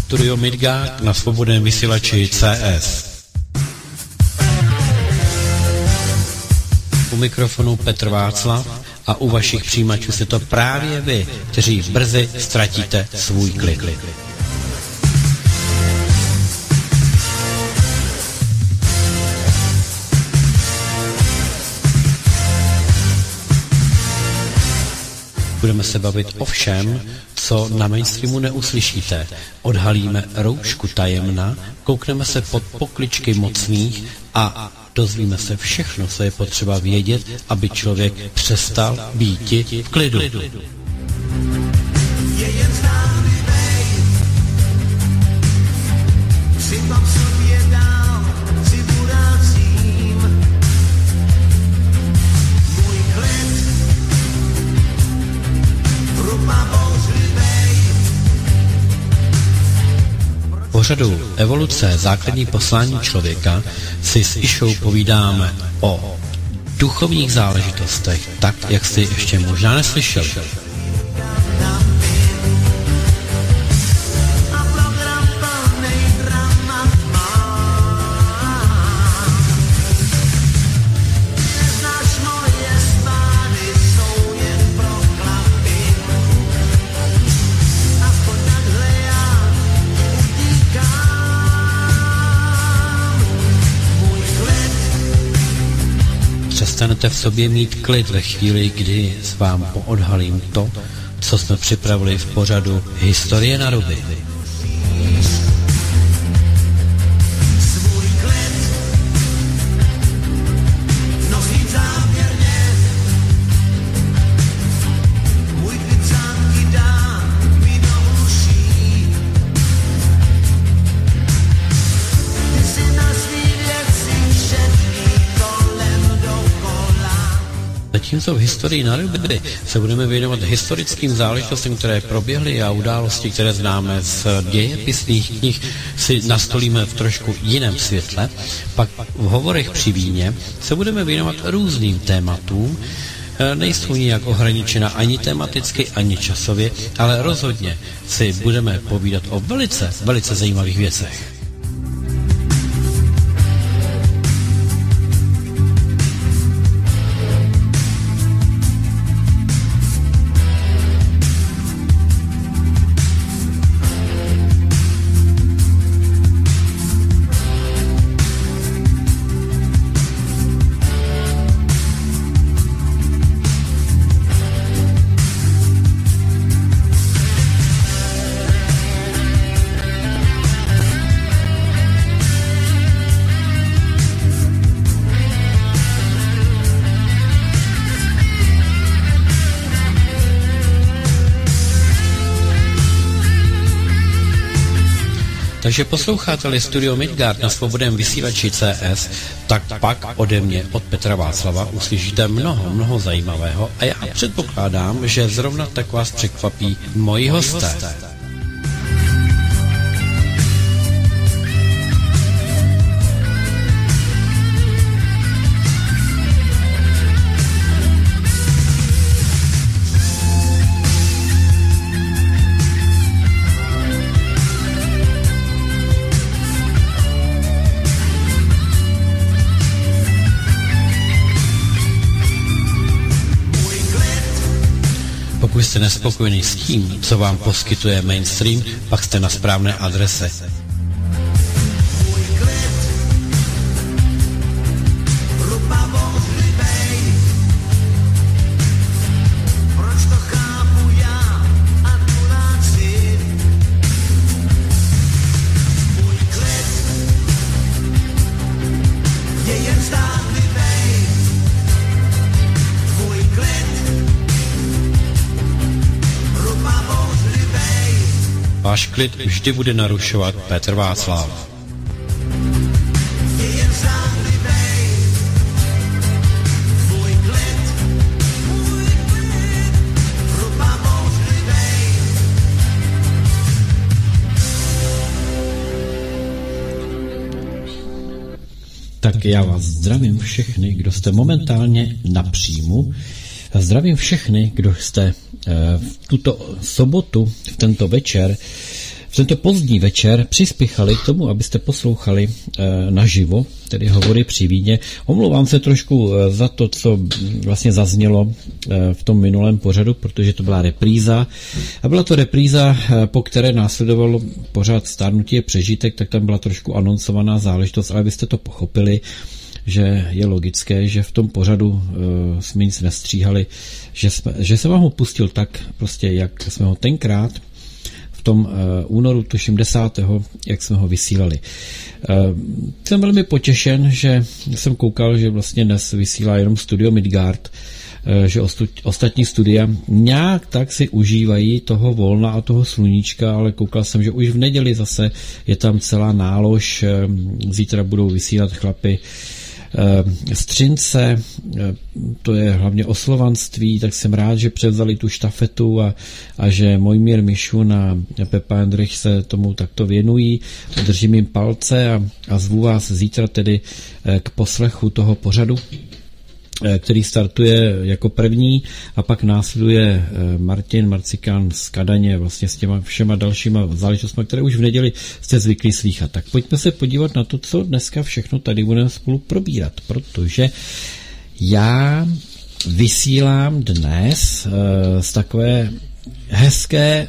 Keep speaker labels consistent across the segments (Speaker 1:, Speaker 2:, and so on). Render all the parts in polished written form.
Speaker 1: Studio Midgard na svobodném vysílači CS. U mikrofonu Petr Václav a u vašich přijímačů jste to právě vy, kteří brzy ztratíte svůj klid. Budeme se bavit o všem, co na mainstreamu neuslyšíte. Odhalíme roušku tajemna, koukneme se pod pokličky mocných a dozvíme se všechno, co je potřeba vědět, aby člověk přestal býti v klidu. Pořadu Evoluce, základní poslání člověka si s Išou povídáme o duchovních záležitostech, tak, jak jsi ještě možná neslyšel. Přestanete v sobě mít klid ve chvíli, kdy vám poodhalím to, co jsme připravili v pořadu Historie na ruby. Zatímco v historii na ruby se budeme věnovat historickým záležitostem, které proběhly a události, které známe z dějepisných knih, si nastolíme v trošku jiném světle. Pak v hovorech při víně se budeme věnovat různým tématům, nejsou nijak ohraničena ani tematicky, ani časově, ale rozhodně si budeme povídat o velice zajímavých věcech. Takže posloucháte-li Studio Midgard na svobodném vysílači CS, tak pak ode mě, od Petra Václava, uslyšíte mnoho zajímavého a já předpokládám, že zrovna tak vás překvapí moji hosté. Pokud jste nespokojený s tím, co vám poskytuje mainstream, pak jste na správné adrese. Váš klid vždy bude narušovat Petr Václav. Tak já vás zdravím všechny, kdo jste momentálně na příjmu. Zdravím všechny, kdo jste v tuto sobotu, v tento večer v tento pozdní večer přispěchali k tomu, abyste poslouchali naživo, tedy Hovory při víně. Omlouvám se trošku za to, co vlastně zaznělo v tom minulém pořadu, protože to byla repríza. A byla to repríza, po které následovalo pořád Stárnutí je přežitek, tak tam byla trošku anoncovaná záležitost, ale byste to pochopili, že je logické, že v tom pořadu jsme nic nestříhali, že jsem vám ho pustil tak prostě, jak jsme ho tenkrát v tom únoru, tuším 10., jak jsme ho vysílali. Jsem velmi potěšen, že jsem koukal, že vlastně dnes vysílá jenom Studio Midgard, že ostatní studia nějak tak si užívají toho volna a toho sluníčka, ale koukal jsem, že už v neděli zase je tam celá nálož, zítra budou vysílat chlapi Střince, to je hlavně o slovanství, tak jsem rád, že převzali tu štafetu a že Mojmír Mišun a Pepa Jendrich se tomu takto věnují. Držím jim palce a zvu vás zítra tedy k poslechu toho pořadu, který startuje jako první a pak následuje Martin Marcikán z Kadaně vlastně s těma všema dalšíma záležitostmi, které už v neděli jste zvyklí slýchat. Tak pojďme se podívat na to, co dneska všechno tady budeme spolu probírat, protože já vysílám dnes z takové hezké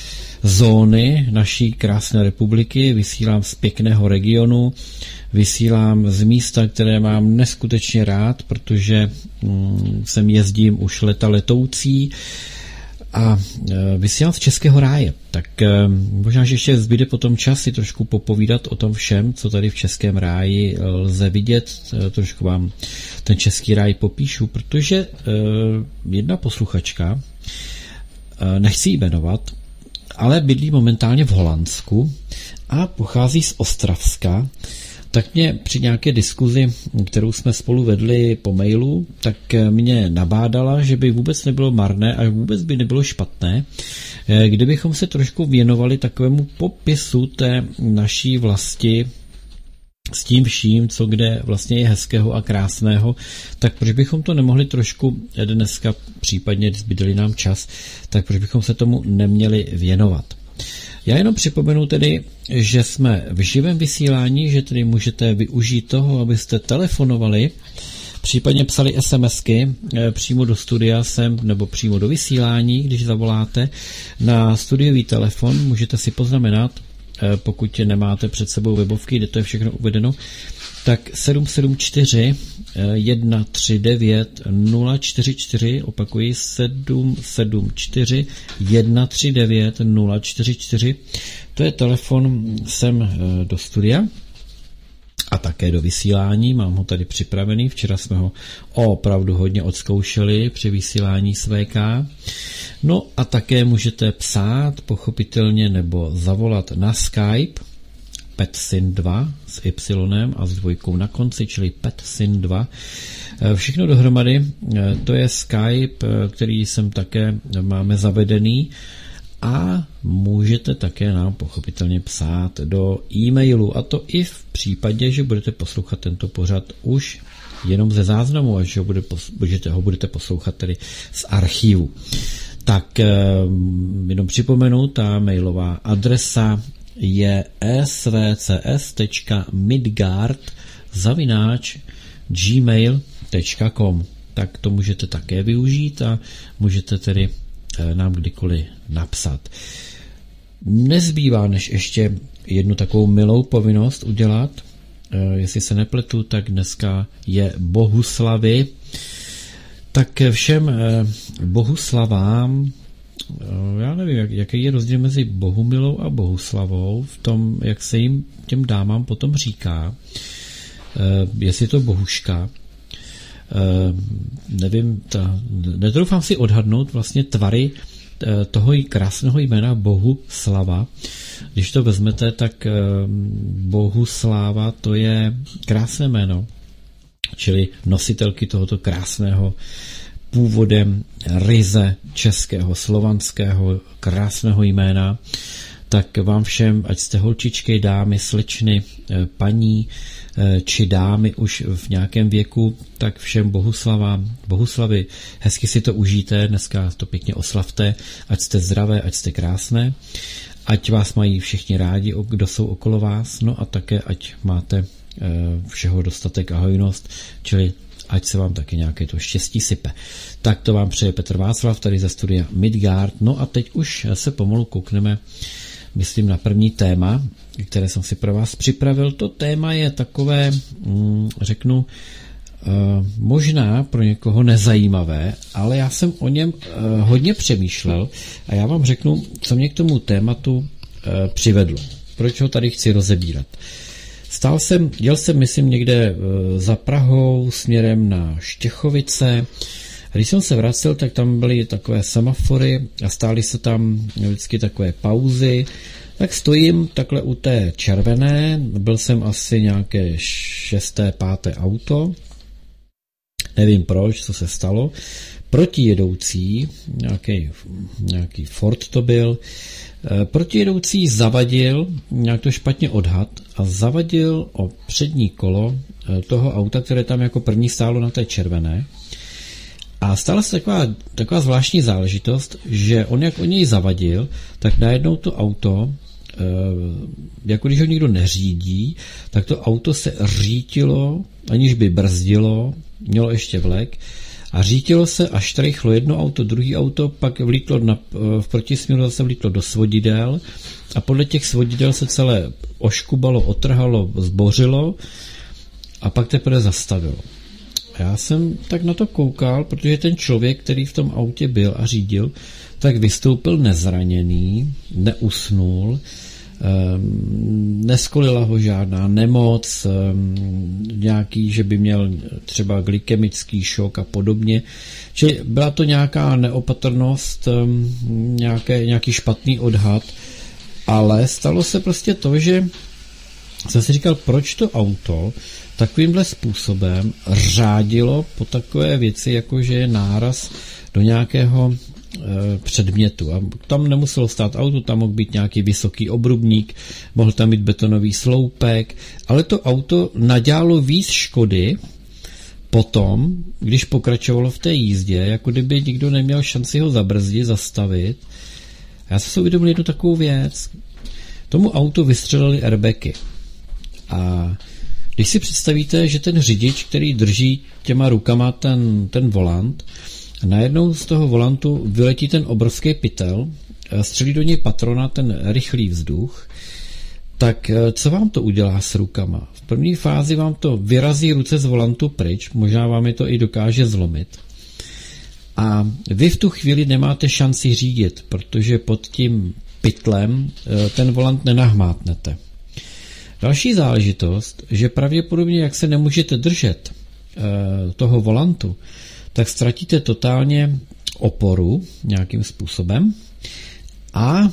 Speaker 1: zóny naší krásné republiky, vysílám z pěkného regionu, vysílám z místa, které mám neskutečně rád, protože sem jezdím už leta letoucí a vysílám z Českého ráje. Tak možná, že ještě zbyde potom čas si trošku popovídat o tom všem, co tady v Českém ráji lze vidět. Trošku vám ten Český ráj popíšu, protože jedna posluchačka, nechci ji jmenovat, ale bydlí momentálně v Holandsku a pochází z Ostravska, tak mě při nějaké diskuzi, kterou jsme spolu vedli po mailu, tak mě nabádala, že by vůbec nebylo marné a vůbec by nebylo špatné, kdybychom se trošku věnovali takovému popisu té naší vlasti s tím vším, co kde vlastně je hezkého a krásného, tak proč bychom to nemohli trošku dneska, případně zbydeli nám čas, tak proč bychom se tomu neměli věnovat. Já jenom připomenu tedy, že jsme v živém vysílání, že tedy můžete využít toho, abyste telefonovali, případně psali SMSky přímo do studia sem, nebo přímo do vysílání, když zavoláte na studiový telefon, můžete si poznamenat, pokud nemáte před sebou webovky, kde to je všechno uvedeno, tak 774 139 044, opakuji 774 139 044, to je telefon sem do studia a také do vysílání, mám ho tady připravený, včera jsme ho opravdu hodně odzkoušeli při vysílání s VK. No a také můžete psát, pochopitelně, nebo zavolat na Skype PetSyn2 s Y a s dvojkou na konci, čili PetSyn2. Všechno dohromady, to je Skype, který jsem také máme zavedený a můžete také nám pochopitelně psát do e-mailu, a to i v případě, že budete poslouchat tento pořad už jenom ze záznamu, až ho budete poslouchat tedy z archivu. Tak jenom připomenu, ta mailová adresa je svcs.midgard@gmail.com. Tak to můžete také využít a můžete tedy nám kdykoliv napsat. Nezbývá než ještě jednu takovou milou povinnost udělat. Jestli se nepletu, tak dneska je Bohuslavy. Tak všem Bohuslavám, já nevím, jaký je rozdíl mezi Bohumilou a Bohuslavou v tom, jak se jim těm dámám potom říká. Jestli to Bohuška, nevím, netroufám si odhadnout vlastně tvary toho krásného jména Bohuslava. Když to vezmete, tak Bohusláva, to je krásné jméno, čili nositelky tohoto krásného původem ryze českého, slovanského, krásného jména. Tak vám všem, ať jste holčičky, dámy, slečny, paní či dámy už v nějakém věku, tak všem Bohuslavy, hezky si to užijte, dneska to pěkně oslavte, ať jste zdravé, ať jste krásné. ať vás mají všichni rádi, kdo jsou okolo vás, no a také ať máte všeho dostatek a hojnost, čili ať se vám taky nějaké to štěstí sype. Tak to vám přeje Petr Václav tady ze studia Midgard. No a teď už se pomalu koukneme, myslím, na první téma, které jsem si pro vás připravil. To téma je takové, řeknu, možná pro někoho nezajímavé, ale já jsem o něm hodně přemýšlel a já vám řeknu, co mě k tomu tématu přivedlo. Proč ho tady chci rozebírat. Jel jsem, myslím, někde za Prahou směrem na Štěchovice. Když jsem se vracel, tak tam byly takové semafory a stály se tam vždycky takové pauzy. Tak stojím takhle u té červené, byl jsem asi nějaké 6., 5. auto, nevím proč, co se stalo. Protijedoucí, nějaký Ford to byl, protijedoucí zavadil, nějak to špatně odhad, a zavadil o přední kolo toho auta, které tam jako první stálo na té červené. A stala se taková zvláštní záležitost, že on jak o něj zavadil, tak najednou to auto, jako když ho nikdo neřídí, tak to auto se řítilo, aniž by brzdilo, mělo ještě vlek, a řítilo se, až rychlo jedno auto, druhý auto, pak vlítlo v protisměru, zase vlítlo do svodidel a podle těch svodidel se celé oškubalo, otrhalo, zbořilo a pak teprve zastavilo. Já jsem tak na to koukal, protože ten člověk, který v tom autě byl a řídil, tak vystoupil nezraněný, neusnul, neskolila ho žádná nemoc, nějaký, že by měl třeba glykemický šok a podobně. Čili byla to nějaká neopatrnost, nějaký špatný odhad, ale stalo se prostě to, že jsem si říkal, proč to auto takovýmhle způsobem řádilo po takové věci, jako že je náraz do nějakého předmětu. A tam nemuselo stát auto, tam mohl být nějaký vysoký obrubník, mohl tam být betonový sloupek, ale to auto nadělalo víc škody potom, když pokračovalo v té jízdě, jako kdyby nikdo neměl šanci ho zabrzdit, zastavit. A já jsem si uvědomil jednu takovou věc. Tomu autu vystřelili airbagy. A když si představíte, že ten řidič, který drží těma rukama ten volant, najednou z toho volantu vyletí ten obrovský pytel, střelí do něj patrona ten rychlý vzduch, tak co vám to udělá s rukama? V první fázi vám to vyrazí ruce z volantu pryč, možná vám je to i dokáže zlomit. A vy v tu chvíli nemáte šanci řídit, protože pod tím pytlem ten volant nenahmátnete. Další záležitost, že pravděpodobně, jak se nemůžete držet toho volantu, tak ztratíte totálně oporu nějakým způsobem a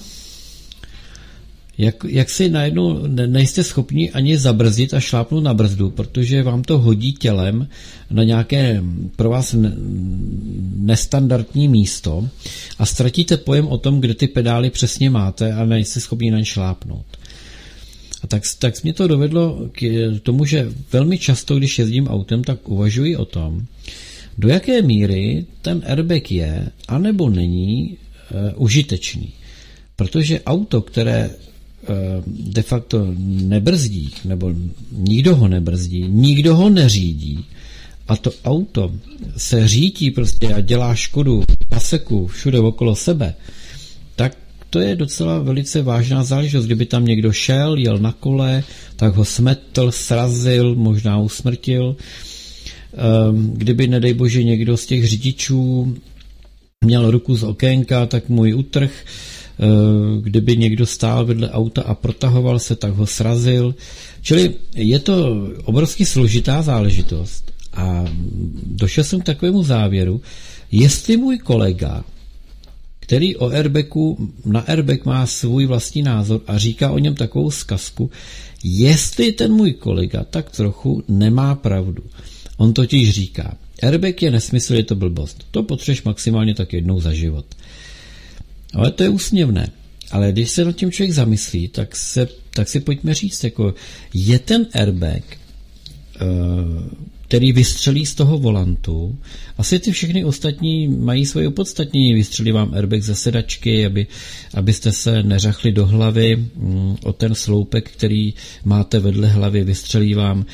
Speaker 1: jak si najednou nejste schopni ani zabrzdit a šlápnout na brzdu, protože vám to hodí tělem na nějaké pro vás nestandardní místo a ztratíte pojem o tom, kde ty pedály přesně máte a nejste schopni na ně šlápnout. A tak mě to dovedlo k tomu, že velmi často, když jezdím autem, tak uvažuji o tom, do jaké míry ten airbag je, anebo není užitečný. Protože auto, které de facto nebrzdí, nebo nikdo ho nebrzdí, nikdo ho neřídí, a to auto se řítí prostě a dělá škodu paseku všude okolo sebe, tak to je docela velice vážná záležitost. Kdyby tam někdo šel, jel na kole, tak ho smetl, srazil, možná usmrtil. Kdyby, nedej bože, někdo z těch řidičů měl ruku z okénka, tak mu ji utrh. Kdyby někdo stál vedle auta a protahoval se, tak ho srazil. Čili je to obrovsky složitá záležitost. A došel jsem k takovému závěru, jestli můj kolega, který o airbagu, na airbag má svůj vlastní názor a říká o něm takovou zkazku, jestli ten můj kolega tak trochu nemá pravdu. On totiž říká, airbag je nesmysl, je to blbost. To potřebuješ maximálně tak jednou za život. Ale to je úsměvné. Ale když se nad tím člověk zamyslí, tak si pojďme říct, jako je ten airbag
Speaker 2: který vystřelí z toho volantu. Asi ty všechny ostatní mají svoje opodstatnění. Vystřelí vám airbag ze sedačky, abyste se neřachli do hlavy o ten sloupek, který máte vedle hlavy. Vystřelí vám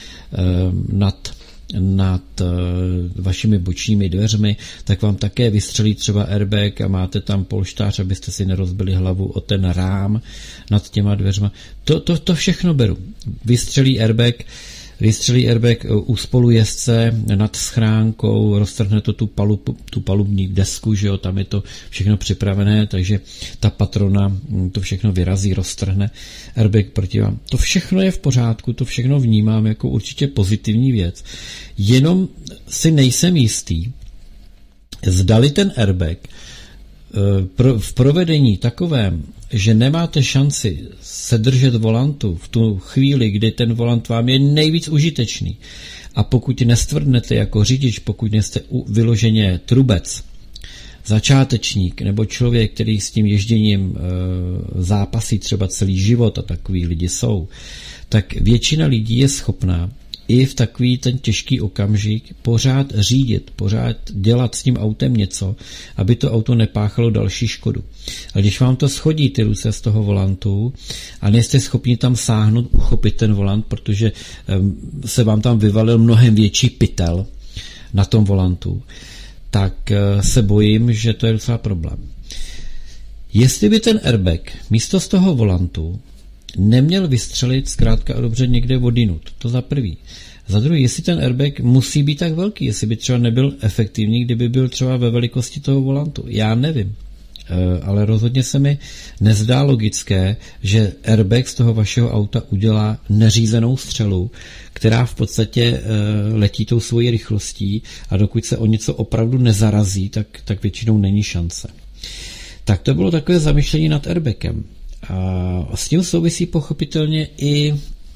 Speaker 2: nad vašimi bočními dveřmi, tak vám také vystřelí třeba airbag a máte tam polštář, abyste si nerozbili hlavu o ten rám nad těma dveřma. To všechno beru. Vystřelí airbag u spolujezdce nad schránkou, roztrhne to tu palubní desku, že jo, tam je to všechno připravené, takže ta patrona to všechno vyrazí, roztrhne airbag proti vám. To všechno je v pořádku, to všechno vnímám jako určitě pozitivní věc. Jenom si nejsem jistý, zdali ten airbag v provedení takovém, že nemáte šanci se držet volantu v tu chvíli, kdy ten volant vám je nejvíc užitečný. A pokud nestvrdnete jako řidič, pokud nejste vyloženě trubec, začátečník nebo člověk, který s tím ježděním zápasí třeba celý život, a takový lidi jsou, tak většina lidí je schopná i v takový ten těžký okamžik pořád řídit, pořád dělat s tím autem něco, aby to auto nepáchalo další škodu. A když vám to schodí ty ruce z toho volantu a nejste schopni tam sáhnout, uchopit ten volant, protože se vám tam vyvalil mnohem větší pytel na tom volantu, tak se bojím, že to je docela problém. Jestli by ten airbag místo z toho volantu neměl vystřelit zkrátka a dobře někde odinut. To za prvý. Za druhý, jestli ten airbag musí být tak velký, jestli by třeba nebyl efektivní, kdyby byl třeba ve velikosti toho volantu. Já nevím. Ale rozhodně se mi nezdá logické, že airbag z toho vašeho auta udělá neřízenou střelu, která v podstatě letí tou svojí rychlostí a dokud se o něco opravdu nezarazí, tak většinou není šance. Tak to bylo takové zamyšlení nad airbagem. A s tím souvisí pochopitelně i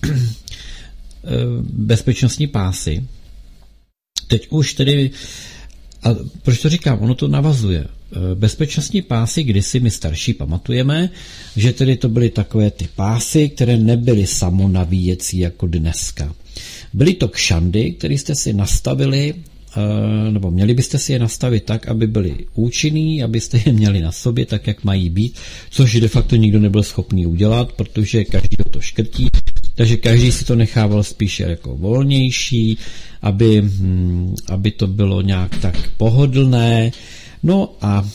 Speaker 2: bezpečnostní pásy. Teď už tedy, a proč to říkám, ono to navazuje. Bezpečnostní pásy, kdysi my starší pamatujeme, že tedy to byly takové ty pásy, které nebyly samonavíjecí jako dneska. Byly to kšandy, které jste si nastavili, nebo měli byste si je nastavit tak, aby byly účinný, abyste je měli na sobě tak, jak mají být, což de facto nikdo nebyl schopný udělat, protože každý to škrtí, takže každý si to nechával spíše jako volnější, aby to bylo nějak tak pohodlné. No a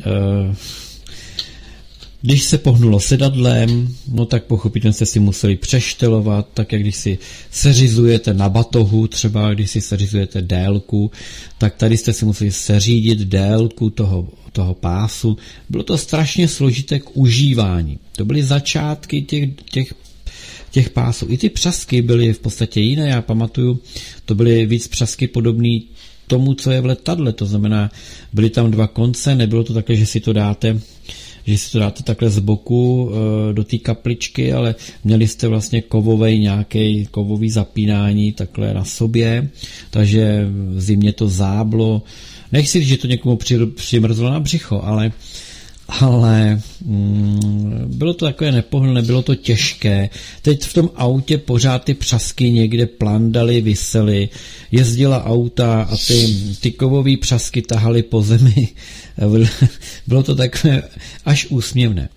Speaker 2: když se pohnulo sedadlem, no tak pochopitelně jste si museli přeštelovat, tak jak když si seřizujete na batohu, třeba když si seřizujete délku, tak tady jste si museli seřídit délku toho pásu. Bylo to strašně složité k užívání. To byly začátky těch pásů. I ty přasky byly v podstatě jiné, já pamatuju, to byly víc přasky podobné tomu, co je v letadle, to znamená, byly tam dva konce, nebylo to takhle, že si to dáte takhle z boku do té kapličky, ale měli jste vlastně kovový zapínání takhle na sobě, takže v zimě to záblo. Nechci říct, že to někomu přimrzlo na břicho, ale bylo to takové nepohodlné, bylo to těžké. Teď v tom autě pořád ty přasky někde plandaly, visely, jezdila auta a ty kovové přasky tahaly po zemi. Bylo to takové až úsměvné.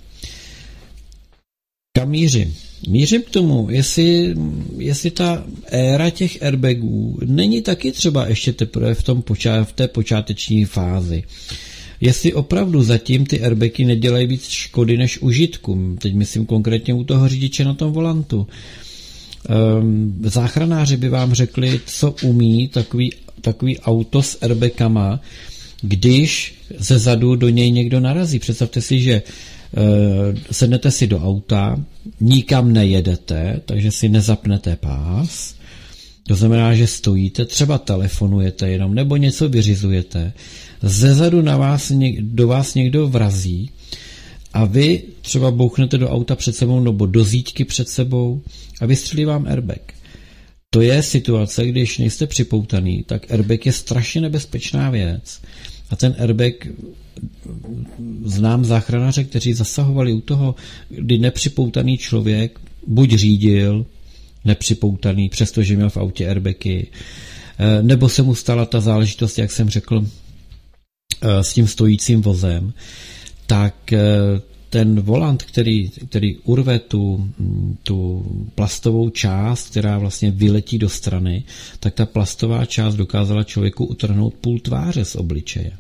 Speaker 2: Kam mířím? Mířím k tomu, jestli ta éra těch airbagů není taky třeba ještě teprve v té počáteční fázi. Jestli opravdu zatím ty airbagy nedělají víc škody než užitku. Teď myslím konkrétně u toho řidiče na tom volantu. Záchranáři by vám řekli, co umí takový auto s airbagama, když ze zadu do něj někdo narazí. Představte si, že sednete si do auta, nikam nejedete, takže si nezapnete pás. To znamená, že stojíte, třeba telefonujete jenom, nebo něco vyřizujete. Zezadu do vás někdo vrazí a vy třeba bouchnete do auta před sebou nebo do zítky před sebou a vystřelí vám airbag. To je situace, když nejste připoutaný, tak airbag je strašně nebezpečná věc. A ten airbag, znám záchranáře, kteří zasahovali u toho, kdy nepřipoutaný člověk buď řídil nepřipoutaný, přestože měl v autě airbagy, nebo se mu stala ta záležitost, jak jsem řekl, s tím stojícím vozem, tak ten volant, který urve tu plastovou část, která vlastně vyletí do strany, tak ta plastová část dokázala člověku utrhnout půl tváře z obličeje.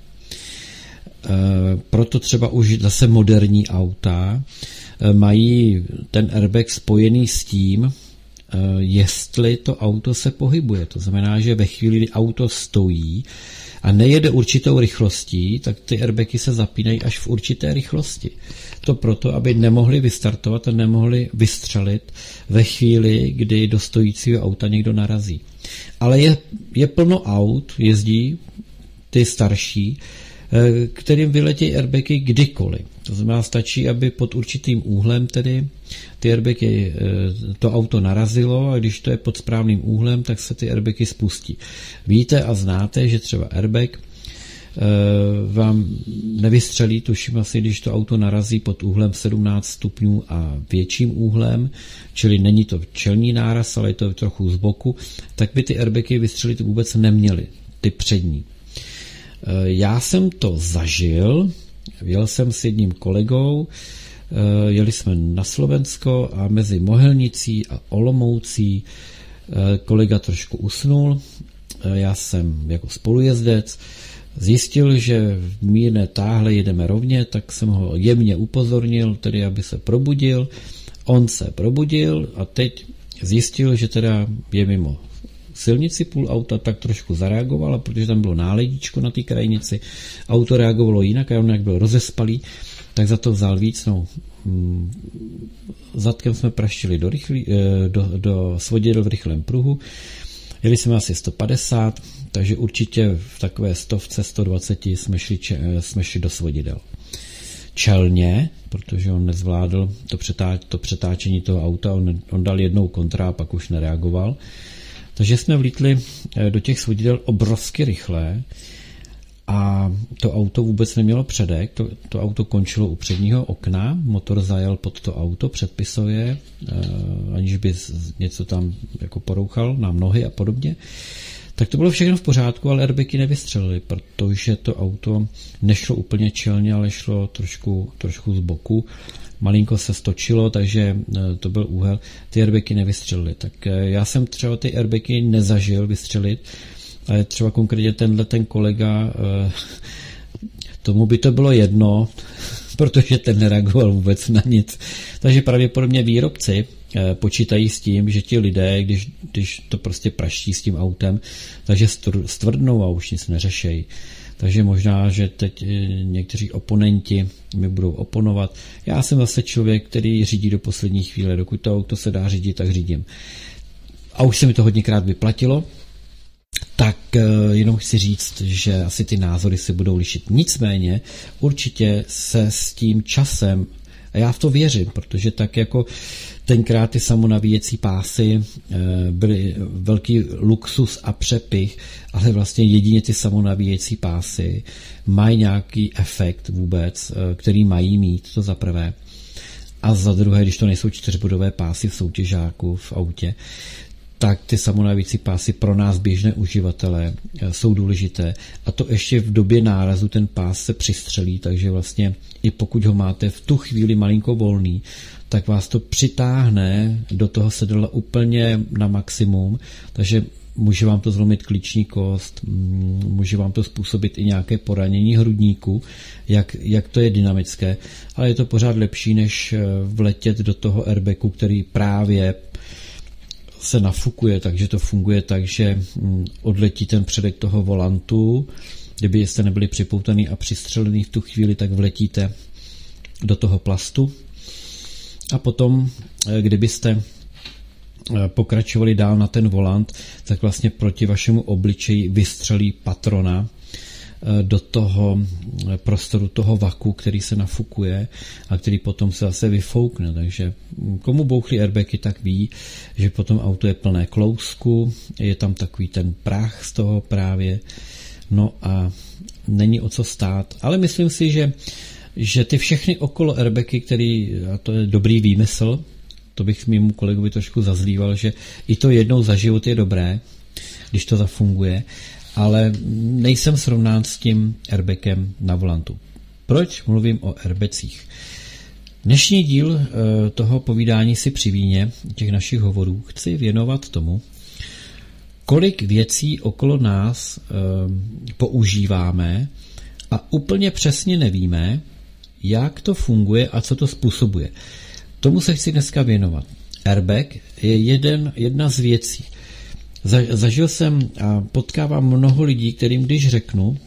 Speaker 2: Proto třeba už zase moderní auta mají ten airbag spojený s tím, jestli to auto se pohybuje. To znamená, že ve chvíli, kdy auto stojí a nejede určitou rychlostí, tak ty airbagy se zapínají až v určité rychlosti. To proto, aby nemohli vystartovat a nemohli vystřelit ve chvíli, kdy do stojícího auta někdo narazí. Ale je plno aut, jezdí ty starší, kterým vyletějí airbagy kdykoliv. To znamená, stačí, aby pod určitým úhlem tedy ty airbagy, to auto narazilo a když to je pod správným úhlem, tak se ty airbagy spustí. Víte a znáte, že třeba airbag vám nevystřelí, tuším asi, když to auto narazí pod úhlem 17 stupňů a větším úhlem, čili není to čelní náraz, ale je to trochu z boku, tak by ty airbagy vystřelit vůbec neměly, ty přední. Já jsem to zažil, jel jsem s jedním kolegou, jeli jsme na Slovensko a mezi Mohelnicí a Olomoucí kolega trošku usnul, já jsem jako spolujezdec zjistil, že v mírné táhle jedeme rovně, tak jsem ho jemně upozornil, tedy aby se probudil, on se probudil a teď zjistil, že teda je mimo silnici půl auta, tak trošku zareagovala, protože tam bylo náledíčko na té krajnici. Auto reagovalo jinak a on jak byl rozespalý, tak za to vzal víc. No, zadkem jsme praštili do svodidel v rychlém pruhu. Jeli jsme asi 150, takže určitě v takové 100, 120 jsme šli do svodidel. Čelně, protože on nezvládl to přetáčení toho auta, on dal jednou kontra a pak už nereagoval. Takže jsme vlítli do těch svodidel obrovsky rychle a to auto vůbec nemělo předek, to auto končilo u předního okna, motor zajel pod to auto předpisově, aniž by něco tam jako porouchal na nohy a podobně. Tak to bylo všechno v pořádku, ale airbagy nevystřelily, protože to auto nešlo úplně čelně, ale šlo trošku z boku. Malinko se stočilo, takže to byl úhel. Ty airbagy nevystřelily. Tak já jsem třeba ty airbagy nezažil vystřelit, ale třeba konkrétně ten kolega, tomu by to bylo jedno, protože ten nereagoval vůbec na nic. Takže pravděpodobně výrobci počítají s tím, že ti lidé, když to prostě praští s tím autem, takže stvrdnou a už nic neřešejí. Takže možná, že teď někteří oponenti mi budou oponovat. Já jsem zase člověk, který řídí do poslední chvíle. Dokud to auto se dá řídit, tak řídím. A už se mi to hodněkrát vyplatilo. Tak jenom chci říct, že asi ty názory se budou lišit. Nicméně určitě se s tím časem, a já v to věřím, protože tak jako tenkrát ty samonavíjecí pásy byly velký luxus a přepich, ale vlastně jedině ty samonavíjecí pásy mají nějaký efekt vůbec, který mají mít, to za prvé. A za druhé, když to nejsou čtyřbodové pásy v soutěžáku v autě, tak ty samonavíjecí pásy pro nás běžné uživatele jsou důležité. A to ještě v době nárazu ten pás se přistřelí, takže vlastně i pokud ho máte v tu chvíli malinko volný, tak vás to přitáhne do toho sedadla úplně na maximum, takže může vám to zlomit klíční kost, může vám to způsobit i nějaké poranění hrudníku, jak to je dynamické, ale je to pořád lepší, než vletět do toho airbagu, který právě se nafukuje, takže to funguje tak, že odletí ten předek toho volantu, kdyby jste nebyli připoutaný a přistřelený v tu chvíli, tak vletíte do toho plastu a potom, kdybyste pokračovali dál na ten volant, tak vlastně proti vašemu obličeji vystřelí patrona do toho prostoru toho vaku, který se nafukuje a který potom se zase vyfoukne. Takže komu bouchly airbagy, tak ví, že potom auto je plné klousku, je tam takový ten prach z toho právě, no a není o co stát. Ale myslím si, že ty všechny okolo airbagy, a to je dobrý výmysl, to bych mému kolegovi trošku zazlíval, že i to jednou za život je dobré, když to zafunguje, ale nejsem srovnán s tím airbagem na volantu. Proč mluvím o airbacích? Dnešní díl toho povídání si při víně, těch našich hovorů, chci věnovat tomu, kolik věcí okolo nás používáme a úplně přesně nevíme, jak to funguje a co to způsobuje. Tomu se chci dneska věnovat. Airbag je jedna z věcí. Zažil jsem a potkávám mnoho lidí, kterým když řeknu,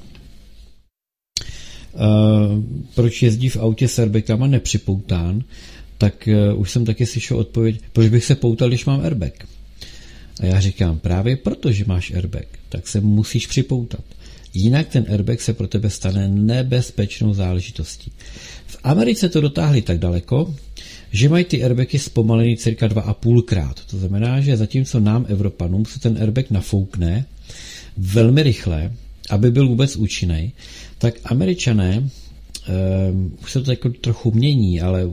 Speaker 2: proč jezdí v autě s airbagama nepřipoután, tak už jsem taky slyšel odpověď, proč bych se poutal, když mám airbag. A já říkám, právě protože máš airbag, tak se musíš připoutat. Jinak ten airbag se pro tebe stane nebezpečnou záležitostí. V Americe to dotáhli tak daleko, že mají ty airbagy zpomalený cirka 2,5krát. To znamená, že zatímco nám, Evropanům, se ten airbag nafoukne velmi rychle, aby byl vůbec účinný, tak Američané, už se to jako trochu mění, ale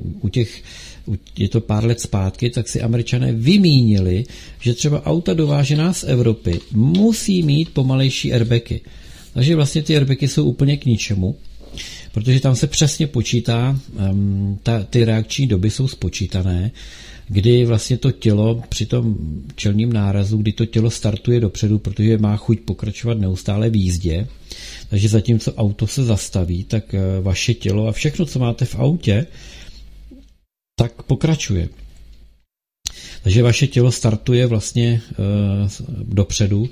Speaker 2: je to pár let zpátky, tak si Američané vymínili, že třeba auta dovážená z Evropy musí mít pomalejší airbagy. Takže vlastně ty airbagy jsou úplně k ničemu, protože tam se přesně počítá, ty reakční doby jsou spočítané, kdy vlastně to tělo při tom čelním nárazu, kdy to tělo startuje dopředu, protože má chuť pokračovat neustále v jízdě, takže zatímco auto se zastaví, tak vaše tělo a všechno, co máte v autě, tak pokračuje. Takže vaše tělo startuje vlastně dopředu,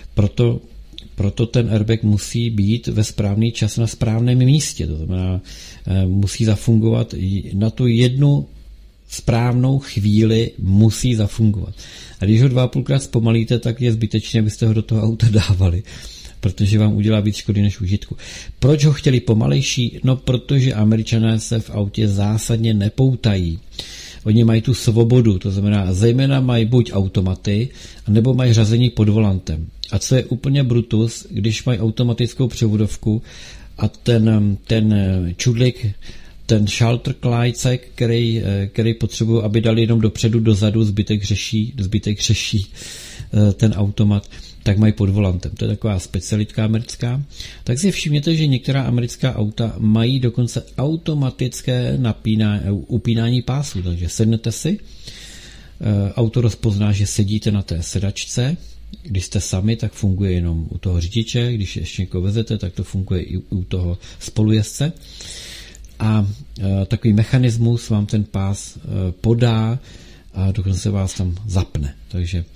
Speaker 2: proto ten airbag musí být ve správný čas na správném místě. To znamená, musí zafungovat na tu jednu správnou chvíli, musí zafungovat. A když ho 2,5krát zpomalíte, tak je zbytečné, abyste ho do toho auta dávali, protože vám udělá víc škody než užitku. Proč ho chtěli pomalejší? No, protože Američané se v autě zásadně nepoutají. Oni mají tu svobodu, to znamená, zejména mají buď automaty, nebo mají řazení pod volantem. A co je úplně brutus, když mají automatickou převodovku a ten čudlik, ten shelter klajcek, který potřebují, aby dali jenom dopředu, dozadu, zbytek řeší ten automat, tak mají pod volantem. To je taková specialitka americká. Tak si všimněte, že některá americká auta mají dokonce automatické upínání pásů. Takže sednete si, auto rozpozná, že sedíte na té sedačce. Když jste sami, tak funguje jenom u toho řidiče. Když ještě někoho vezete, tak to funguje i u toho spolujezdce. A takový mechanismus vám ten pás podá a dokonce vás tam zapne. Takže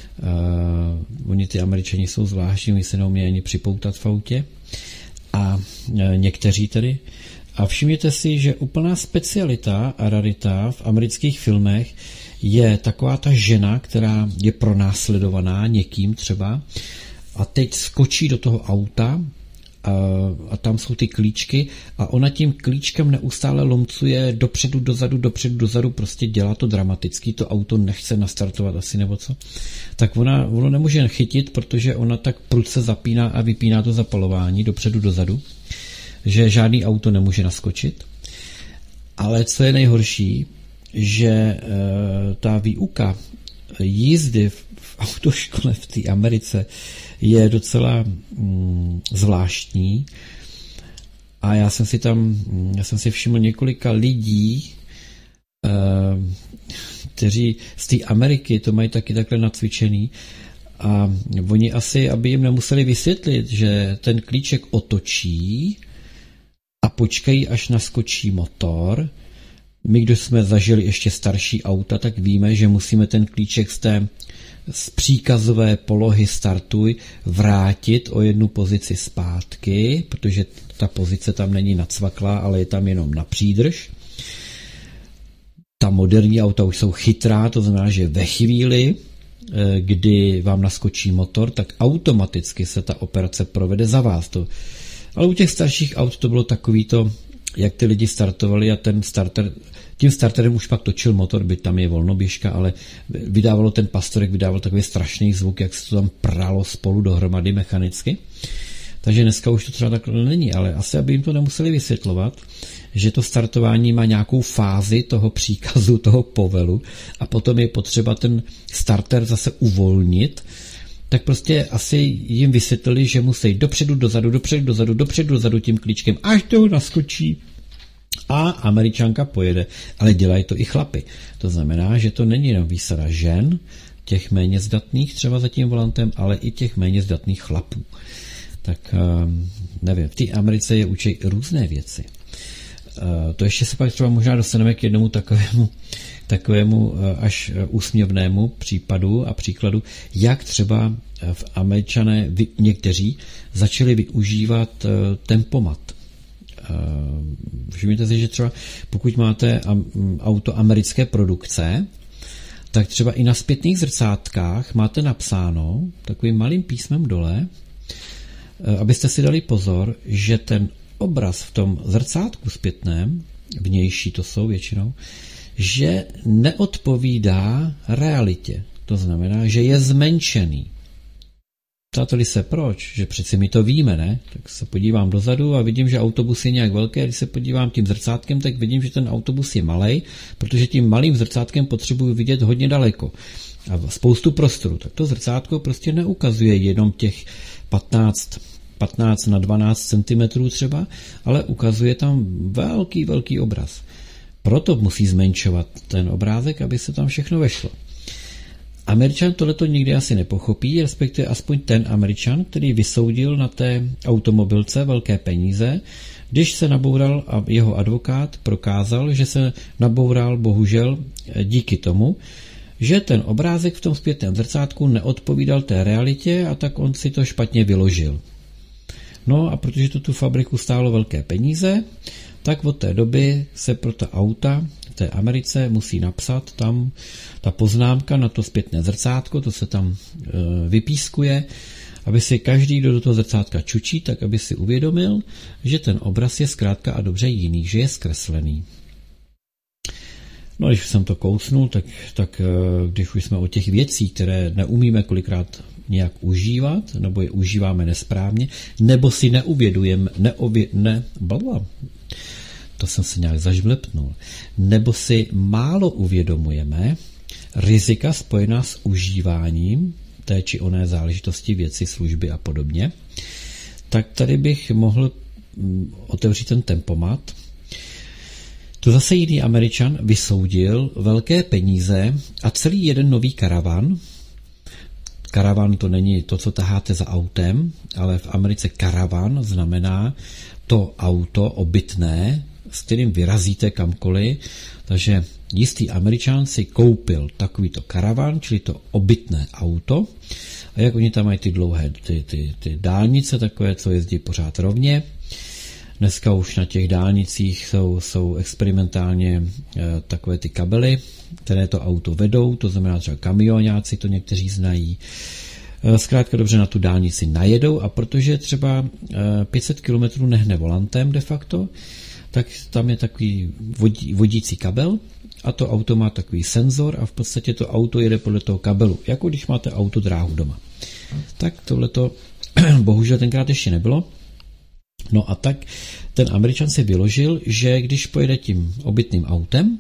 Speaker 2: oni ty Američani jsou zvláštní, oni se neumějí ani připoutat v autě a někteří tedy. A všimněte si, že úplná specialita a rarita v amerických filmech je taková ta žena, která je pronásledovaná někým třeba a teď skočí do toho auta a tam jsou ty klíčky a ona tím klíčkem neustále lomcuje dopředu, dozadu, prostě dělá to dramaticky, to auto nechce nastartovat asi nebo co. Tak ono nemůže chytit, protože ona tak prudce zapíná a vypíná to zapalování dopředu, dozadu, že žádný auto nemůže naskočit. Ale co je nejhorší, že ta výuka jízdy v autoškole v té Americe je docela zvláštní a já jsem si všiml několika lidí, kteří z té Ameriky to mají taky takhle nacvičený a oni asi, aby jim nemuseli vysvětlit, že ten klíček otočí a počkají, až naskočí motor. My, kdo jsme zažili ještě starší auta, tak víme, že musíme ten klíček z příkazové polohy startuj vrátit o jednu pozici zpátky, protože ta pozice tam není nacvaklá, ale je tam jenom na přídrž. Ta moderní auta už jsou chytrá, to znamená, že ve chvíli, kdy vám naskočí motor, tak automaticky se ta operace provede za vás. Ale u těch starších aut to bylo takovýto, jak ty lidi startovali a tím starterem už pak točil motor, byť tam je volnoběžka, ale ten pastorek vydával takový strašný zvuk, jak se to tam pralo spolu dohromady mechanicky. Takže dneska už to třeba takhle není, ale asi, aby jim to nemuseli vysvětlovat, že to startování má nějakou fázi toho příkazu, toho povelu a potom je potřeba ten starter zase uvolnit, tak prostě asi jim vysvětlili, že musí dopředu, dozadu tím klíčkem, až to naskočí a Američanka pojede. Ale dělají to i chlapy. To znamená, že to není jenom výsada žen, těch méně zdatných třeba za tím volantem, ale i těch méně zdatných chlapů. Tak nevím, v té Americe je učí různé věci. To ještě se pak třeba možná dostaneme k jednomu takovému až úsměvnému případu a příkladu, jak třeba v Američané někteří začali využívat tempomat. Všimněte si, že třeba pokud máte auto americké produkce, tak třeba i na zpětných zrcátkách máte napsáno takovým malým písmem dole, abyste si dali pozor, že ten obraz v tom zrcátku zpětném, vnější to jsou většinou, že neodpovídá realitě. To znamená, že je zmenšený. Ptáte-li se proč? Že přeci my to víme, ne? Tak se podívám dozadu a vidím, že autobus je nějak velký. Když se podívám tím zrcátkem, tak vidím, že ten autobus je malej, protože tím malým zrcátkem potřebuji vidět hodně daleko. A spoustu prostoru. Tak to zrcátko prostě neukazuje jenom těch 15 na 12 cm třeba, ale ukazuje tam velký obraz. Proto musí zmenšovat ten obrázek, aby se tam všechno vešlo. Američan tohleto nikdy asi nepochopí, respektive aspoň ten Američan, který vysoudil na té automobilce velké peníze, když se naboural a jeho advokát prokázal, že se naboural bohužel díky tomu, že ten obrázek v tom zpětném zrcátku neodpovídal té realitě a tak on si to špatně vyložil. No a protože to tu fabriku stálo velké peníze, tak od té doby se pro ta auta v té Americe musí napsat tam ta poznámka na to zpětné zrcátko, to se tam vypískuje, aby si každý, kdo do toho zrcátka čučí, tak aby si uvědomil, že ten obraz je zkrátka a dobře jiný, že je zkreslený. No, když jsem to kousnul, tak když už jsme o těch věcí, které neumíme kolikrát nějak užívat, nebo je užíváme nesprávně, nebo si neuvědujeme, to jsem se nějak zažblepnul, nebo si málo uvědomujeme rizika spojená s užíváním té či oné záležitosti, věci, služby a podobně, tak tady bych mohl otevřít ten tempomat. To zase jiný Američan vysoudil velké peníze a celý jeden nový karavan. Karavan to není to, co taháte za autem, ale v Americe karavan znamená to auto obytné, s kterým vyrazíte kamkoliv. Takže jistý Američan si koupil takovýto karavan, čili to obytné auto. A jak oni tam mají ty dlouhé ty dálnice, takové, co jezdí pořád rovně. Dneska už na těch dálnicích jsou experimentálně takové ty kabely, které to auto vedou, to znamená třeba kamionáci, to někteří znají. Zkrátka dobře na tu dálnici najedou a protože třeba 500 km nehne volantem de facto, tak tam je takový vodící kabel a to auto má takový senzor a v podstatě to auto jede podle toho kabelu, jako když máte autodráhu doma. Tak tohleto bohužel tenkrát ještě nebylo. No a tak ten Američan si vyložil, že když pojede tím obytným autem,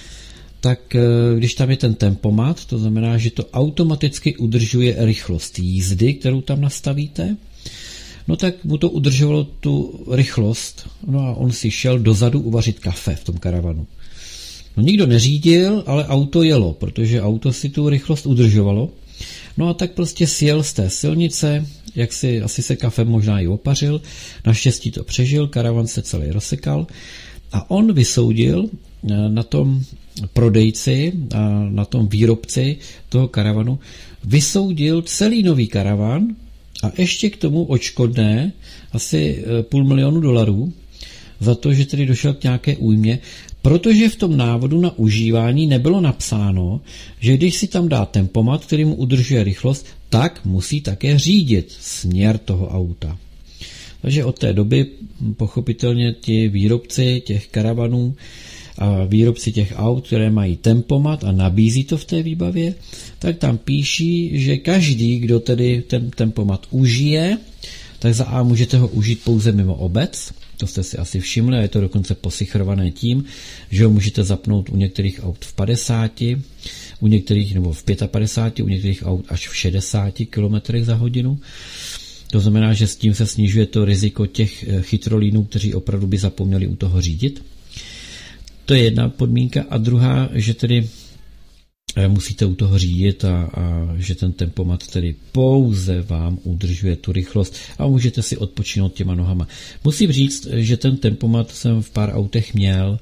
Speaker 2: tak když tam je ten tempomat, to znamená, že to automaticky udržuje rychlost jízdy, kterou tam nastavíte, no tak mu to udržovalo tu rychlost, no a on si šel dozadu uvařit kafe v tom karavanu. No nikdo neřídil, ale auto jelo, protože auto si tu rychlost udržovalo. No a tak prostě sjel z té silnice, jak si asi se kafem možná i opařil, naštěstí to přežil, karavan se celý rozsekal a on vysoudil na tom prodejci a na tom výrobci toho karavanu, vysoudil celý nový karavan a ještě k tomu odškodné asi $500,000 za to, že tedy došel k nějaké újmě, protože v tom návodu na užívání nebylo napsáno, že když si tam dá tempomat, který mu udržuje rychlost, tak musí také řídit směr toho auta. Takže od té doby pochopitelně ti výrobci těch karavanů a výrobci těch aut, které mají tempomat a nabízí to v té výbavě, tak tam píší, že každý, kdo tedy ten tempomat užije, tak za A můžete ho užít pouze mimo obec, to jste si asi všimli, a je to dokonce posichrované tím, že ho můžete zapnout u některých aut v 50, u některých, nebo v 55, u některých aut až v 60 km za hodinu. To znamená, že s tím se snižuje to riziko těch chytrolínů, kteří opravdu by zapomněli u toho řídit. To je jedna podmínka. A druhá, že tedy musíte u toho řídit a že ten tempomat tedy pouze vám udržuje tu rychlost a můžete si odpočinout těma nohama. Musím říct, že ten tempomat jsem v pár autech měl.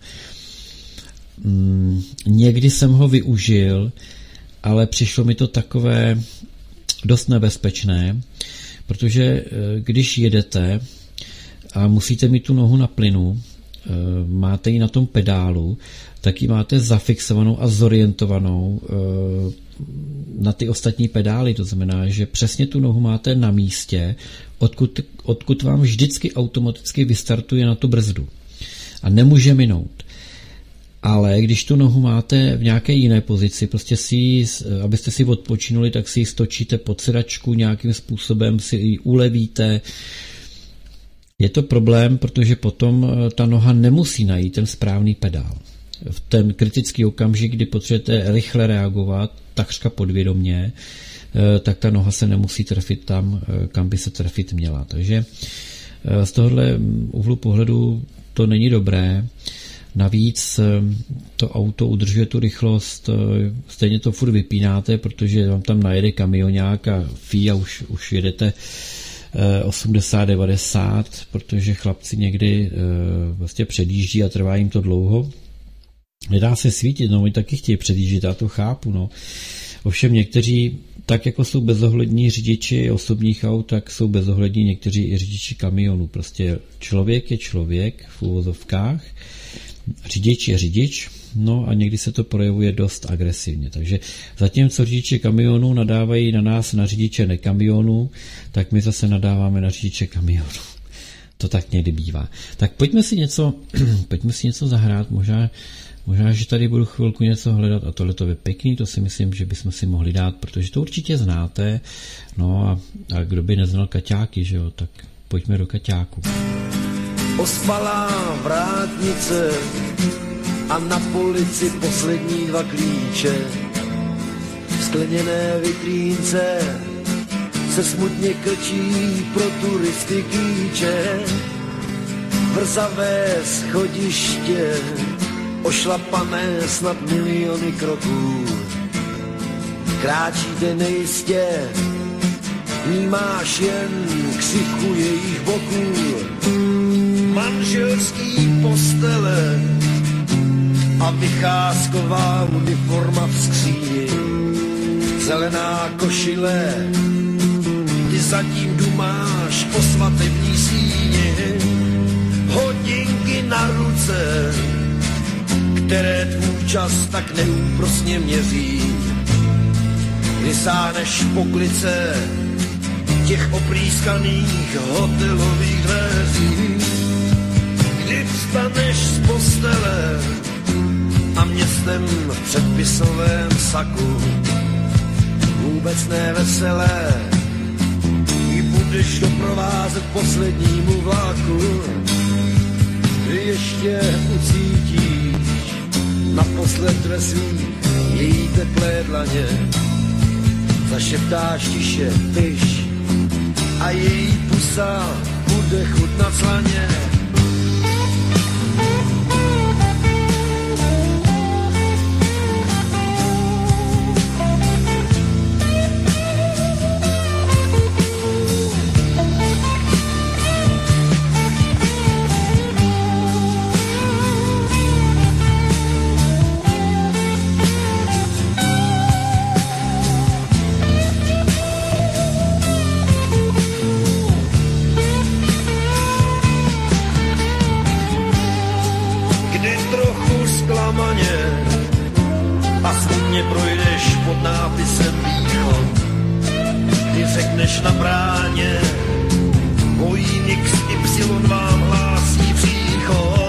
Speaker 2: Někdy jsem ho využil, ale přišlo mi to takové dost nebezpečné, protože když jedete a musíte mít tu nohu na plynu, máte ji na tom pedálu, tak ji máte zafixovanou a zorientovanou na ty ostatní pedály. To znamená, že přesně tu nohu máte na místě, odkud vám vždycky automaticky vystartuje na tu brzdu. A nemůže minout. Ale když tu nohu máte v nějaké jiné pozici, prostě abyste si odpočinuli, tak si ji stočíte pod sedačku, nějakým způsobem si ji ulevíte. Je to problém, protože potom ta noha nemusí najít ten správný pedál. V ten kritický okamžik, kdy potřebujete rychle reagovat, takřka podvědomě, tak ta noha se nemusí trefit tam, kam by se trefit měla. Takže z tohohle úhlu pohledu to není dobré. Navíc to auto udržuje tu rychlost, stejně to furt vypínáte, protože vám tam najede kamionák a fí a už jedete 80-90, protože chlapci někdy vlastně předjíždí a trvá jim to dlouho. Nedá se svítit, no oni taky chtějí předjíždět, já to chápu, no. Ovšem někteří, tak jako jsou bezohlední řidiči osobních aut, tak jsou bezohlední někteří i řidiči kamionů. Prostě člověk je člověk v úvozovkách, řidič je řidič, no a někdy se to projevuje dost agresivně. Takže zatímco řidiči kamionů nadávají na nás, na řidiče nekamionů, tak my zase nadáváme na řidiče kamionů. To tak někdy bývá. Tak pojďme si něco zahrát, možná, že tady budu chvilku něco hledat a tohle to je pěkný, to si myslím, že bychom si mohli dát, protože to určitě znáte, no a kdo by neznal Kaťáky, že jo, tak pojďme do Kaťáku.
Speaker 3: Ospalá vrátnice a na polici poslední 2 klíče. V skleněné vitrínce se smutně krčí pro turisty kýče. Vrzavé schodiště, ošlapané snad miliony kroků. Kráčíte nejistě, vnímáš jen křivku jejich boků. Manželský postele a vycházková uniforma v skříni. Zelená košile, ty zatím dumáš o svatební síni. Hodinky na ruce, které tvůj čas tak neúprosně měří. Kdy sáhneš po klice těch oprýskaných hotelových dveří. Kdy vstaneš z postele a městem v předpisovém saku vůbec neveselé ji budeš doprovázet poslednímu vlaku. Kdy ještě ucítíš naposled ve svých její teplé dlaně, zašeptáš tiše tyš a její pusa bude chutnat slaně. Projdeš pod nápisem východ, ty řekneš na bráně, Boeing XY vám hlásí příchod.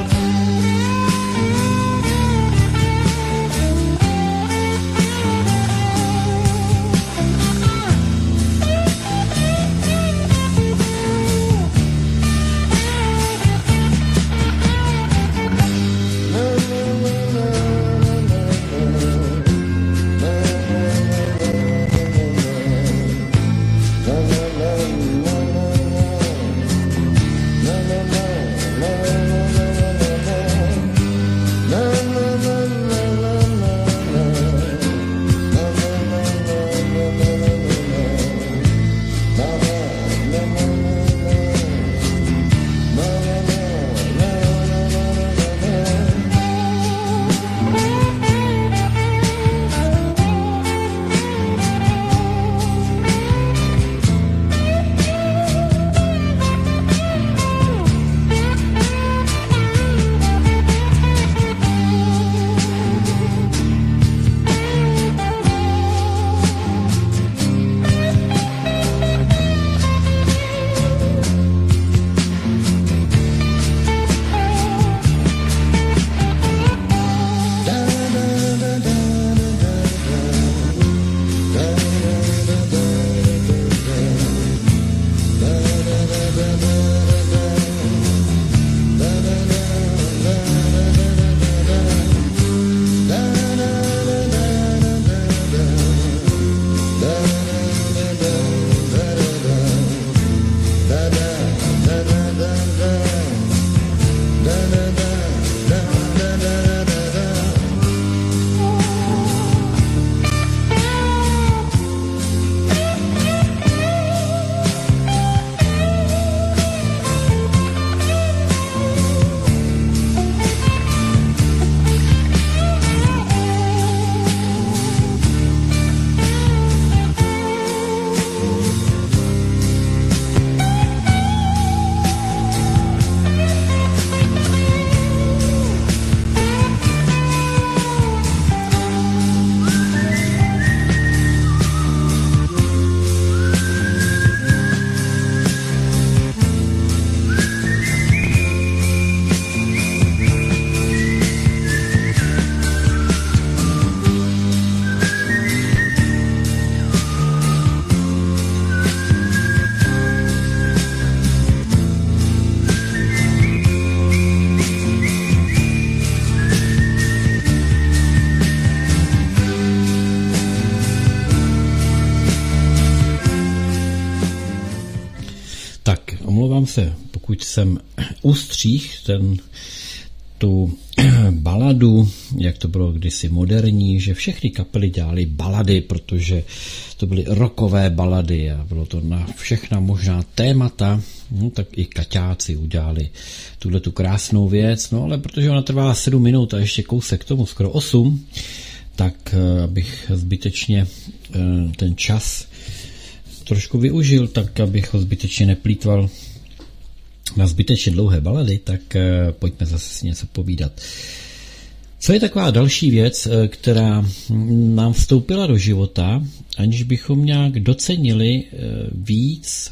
Speaker 2: Se, pokud jsem ustřih tu baladu, jak to bylo kdysi moderní, že všechny kapely dělaly balady, protože to byly rockové balady a bylo to na všechna možná témata, no tak i Kaťáci udělali tu krásnou věc, no ale protože ona trvala 7 minut a ještě kousek tomu, skoro 8, tak abych zbytečně ten čas trošku využil, tak abych ho zbytečně neplýtval na zbytečně dlouhé balady, tak pojďme zase si něco povídat. Co je taková další věc, která nám vstoupila do života, aniž bychom nějak docenili víc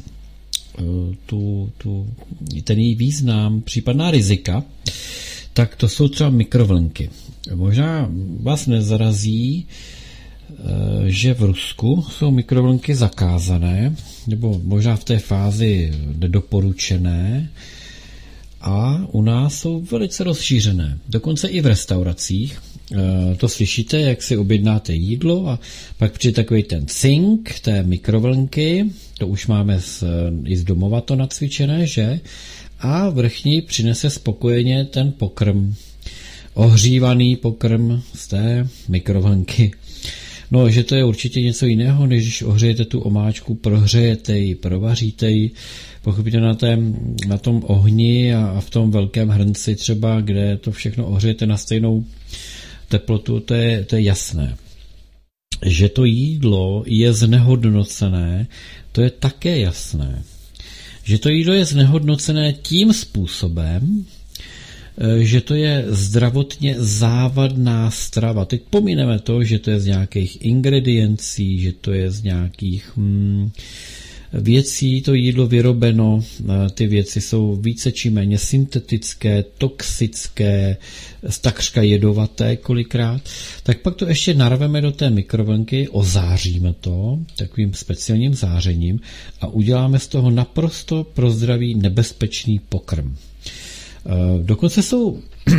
Speaker 2: ten její význam, případná rizika, tak to jsou třeba mikrovlnky. Možná vás nezarazí, že v Rusku jsou mikrovlnky zakázané, nebo možná v té fázi nedoporučené, a u nás jsou velice rozšířené. Dokonce i v restauracích. To slyšíte, jak si objednáte jídlo a pak přijde takový ten cink té mikrovlnky, to už máme i z domova to nacvičené, že? A vrchní přinese spokojeně ten pokrm. Ohřívaný pokrm z té mikrovlnky. No, že to je určitě něco jiného, než když ohřejete tu omáčku, prohřejete ji, provaříte ji, pochopitelně na tom ohni a v tom velkém hrnci třeba, kde to všechno ohřejete na stejnou teplotu, to je jasné. Že to jídlo je znehodnocené, to je také jasné. Že to jídlo je znehodnocené tím způsobem, že to je zdravotně závadná strava. Teď pomineme to, že to je z nějakých ingrediencí, že to je z nějakých věcí, to jídlo vyrobeno, ty věci jsou více či méně syntetické, toxické, takřka jedovaté kolikrát, tak pak to ještě narveme do té mikrovlnky, ozáříme to takovým speciálním zářením a uděláme z toho naprosto pro zdraví nebezpečný pokrm. Dokonce jsou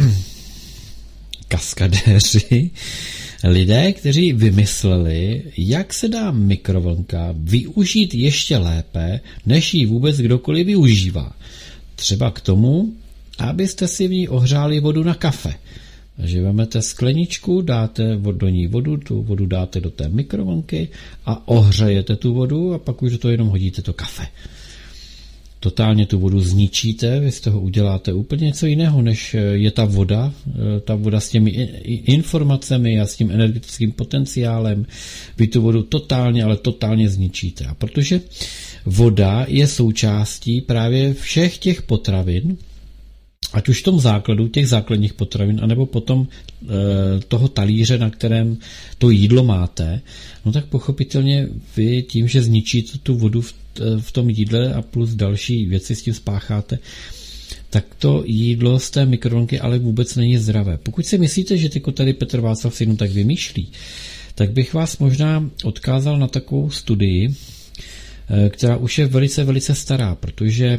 Speaker 2: kaskadéři, lidé, kteří vymysleli, jak se dá mikrovlnka využít ještě lépe, než ji vůbec kdokoliv využívá. Třeba k tomu, abyste si v ní ohřáli vodu na kafe. Takže vezmete skleničku, dáte do ní vodu, tu vodu dáte do té mikrovlnky a ohřejete tu vodu a pak už do toho jenom hodíte to kafe. Totálně tu vodu zničíte, vy z toho uděláte úplně něco jiného, než je ta voda s těmi informacemi a s tím energetickým potenciálem, vy tu vodu totálně zničíte. A protože voda je součástí právě všech těch potravin, ať už v tom základu těch základních potravin, anebo potom toho talíře, na kterém to jídlo máte, no tak pochopitelně vy tím, že zničíte tu vodu v tom jídle a plus další věci s tím spácháte, tak to jídlo z té mikrovlnky ale vůbec není zdravé. Pokud si myslíte, že tyko tady Petr Václav si jenom tak vymýšlí, tak bych vás možná odkázal na takovou studii, která už je velice, velice stará, protože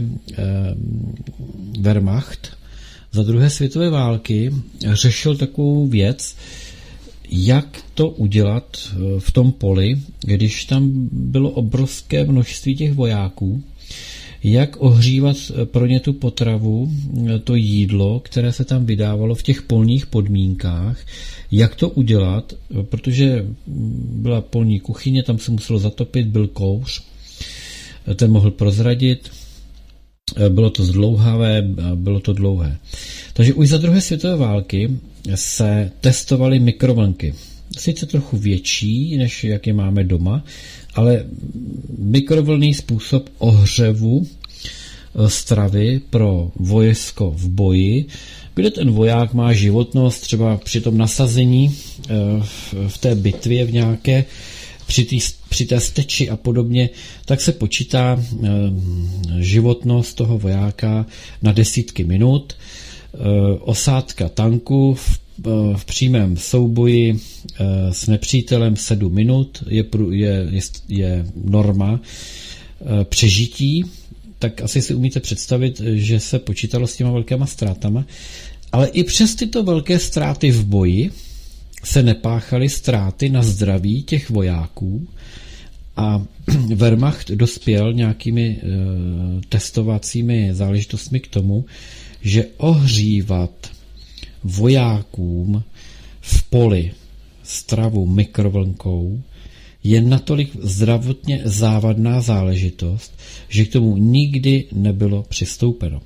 Speaker 2: Wehrmacht za druhé světové války řešil takovou věc, jak to udělat v tom poli, když tam bylo obrovské množství těch vojáků, jak ohřívat pro ně tu potravu, to jídlo, které se tam vydávalo v těch polních podmínkách, jak to udělat, protože byla polní kuchyně, tam se muselo zatopit, byl kouř, ten mohl prozradit, bylo to zdlouhavé, bylo to dlouhé. Takže už za druhé světové války se testovaly mikrovlnky. Sice trochu větší, než jak je máme doma, ale mikrovlnný způsob ohřevu stravy pro vojsko v boji, kde ten voják má životnost třeba při tom nasazení v té bitvě v nějaké, při té steči a podobně, tak se počítá životnost toho vojáka na desítky minut. Osádka tanku v přímém souboji s nepřítelem 7 minut je norma přežití, tak asi si umíte představit, že se počítalo s těma velkýma ztrátama, ale i přes tyto velké ztráty v boji se nepáchaly ztráty na zdraví těch vojáků a Wehrmacht dospěl nějakými testovacími záležitostmi k tomu, že ohřívat vojákům v poli stravu mikrovlnkou je natolik zdravotně závadná záležitost, že k tomu nikdy nebylo přistoupeno.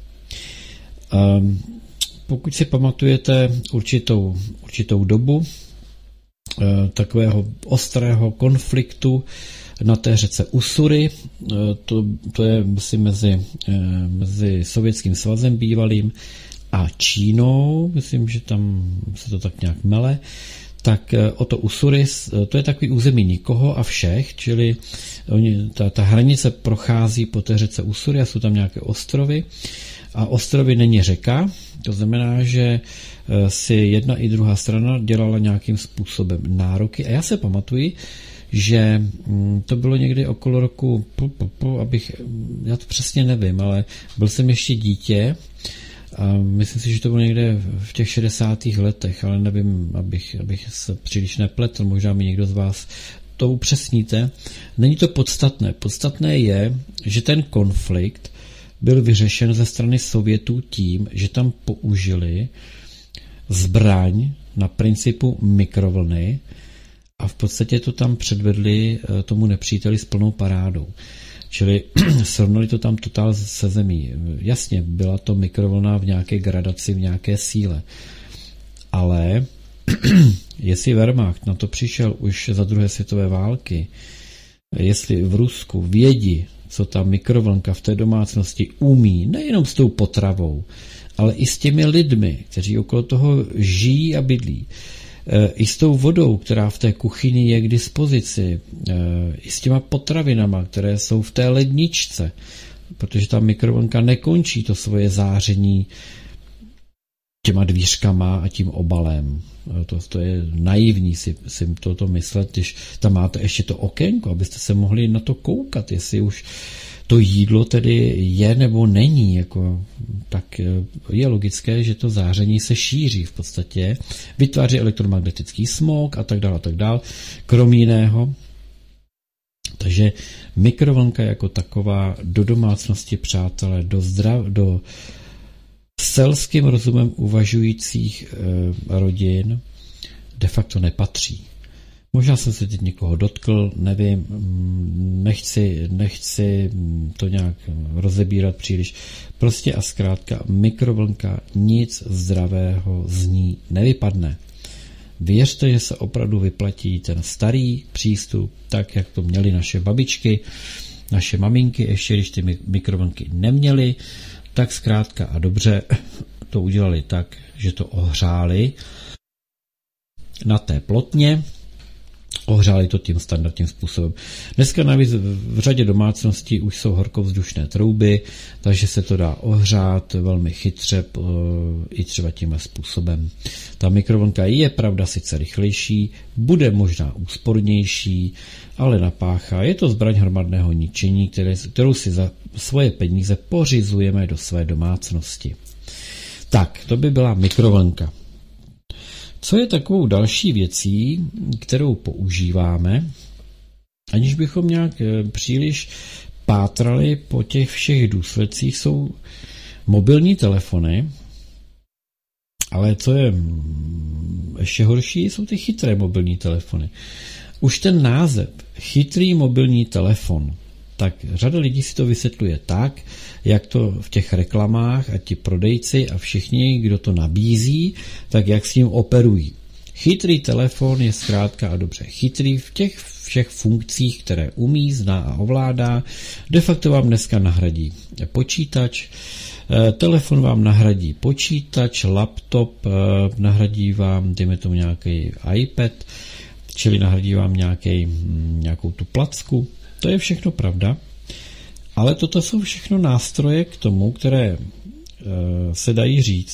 Speaker 2: Pokud si pamatujete určitou dobu takového ostrého konfliktu na té řece Usury, to je myslím mezi Sovětským svazem bývalým a Čínou, myslím, že tam se to tak nějak mele, tak o to Usury, to je takový území nikoho a všech, čili ta hranice prochází po té řece Usury a jsou tam nějaké ostrovy a ostrovy není řeka, to znamená, že si jedna i druhá strana dělala nějakým způsobem nároky a já se pamatuji, že to bylo někdy okolo roku, já to přesně nevím, ale byl jsem ještě dítě a myslím si, že to bylo někde v těch 60. letech, ale nevím, abych se příliš nepletl, možná mi někdo z vás to upřesníte. Není to podstatné. Podstatné je, že ten konflikt byl vyřešen ze strany Sovětů tím, že tam použili zbraň na principu mikrovlny a v podstatě to tam předvedli tomu nepříteli s plnou parádou. Čili srovnali to tam totál se zemí. Jasně, byla to mikrovlna v nějaké gradaci, v nějaké síle. Ale jestli Wehrmacht na to přišel už za druhé světové války, jestli v Rusku vědí, co ta mikrovlnka v té domácnosti umí, nejenom s tou potravou, ale i s těmi lidmi, kteří okolo toho žijí a bydlí, i s tou vodou, která v té kuchyni je k dispozici, i s těma potravinama, které jsou v té ledničce, protože ta mikrovlnka nekončí to svoje záření těma dvířkama a tím obalem. To je naivní si toto myslet, když tam máte ještě to okénko, abyste se mohli na to koukat, jestli už to jídlo tedy je nebo není, tak je logické, že to záření se šíří v podstatě, vytváří elektromagnetický smog a tak dále, krom jiného. Takže mikrovlnka jako taková do domácnosti, přátelé, do selským rozumem uvažujících rodin de facto nepatří. Možná jsem se teď někoho dotkl, nevím, nechci to nějak rozebírat příliš. Prostě a zkrátka mikrovlnka, nic zdravého z ní nevypadne. Věřte, že se opravdu vyplatí ten starý přístup, tak jak to měly naše babičky, naše maminky, ještě když ty mikrovlnky neměly, tak zkrátka a dobře to udělali tak, že to ohřáli na té plotně, ohřáli to tím standardním způsobem. Dneska navíc v řadě domácností už jsou horkovzdušné trouby, takže se to dá ohřát velmi chytře i třeba tímhle způsobem. Ta mikrovlnka je pravda sice rychlejší, bude možná úspornější, ale napáchá. Je to zbraň hromadného ničení, kterou si za svoje peníze pořizujeme do své domácnosti. Tak, to by byla mikrovlnka. Co je takovou další věcí, kterou používáme, aniž bychom nějak příliš pátrali po těch všech důsledcích, jsou mobilní telefony, ale co je ještě horší, jsou ty chytré mobilní telefony. Už ten název, chytrý mobilní telefon, tak řada lidí si to vysvětluje tak, jak to v těch reklamách a ti prodejci a všichni, kdo to nabízí, tak jak s tím operují. Chytrý telefon je zkrátka a dobře chytrý v těch všech funkcích, které umí, zná a ovládá. De facto vám dneska nahradí počítač, telefon vám nahradí počítač, laptop, nahradí vám, dejme tomu, nějaký iPad, čili nahradí vám nějakou tu placku. To je všechno pravda, ale toto jsou všechno nástroje k tomu, které se dají říct,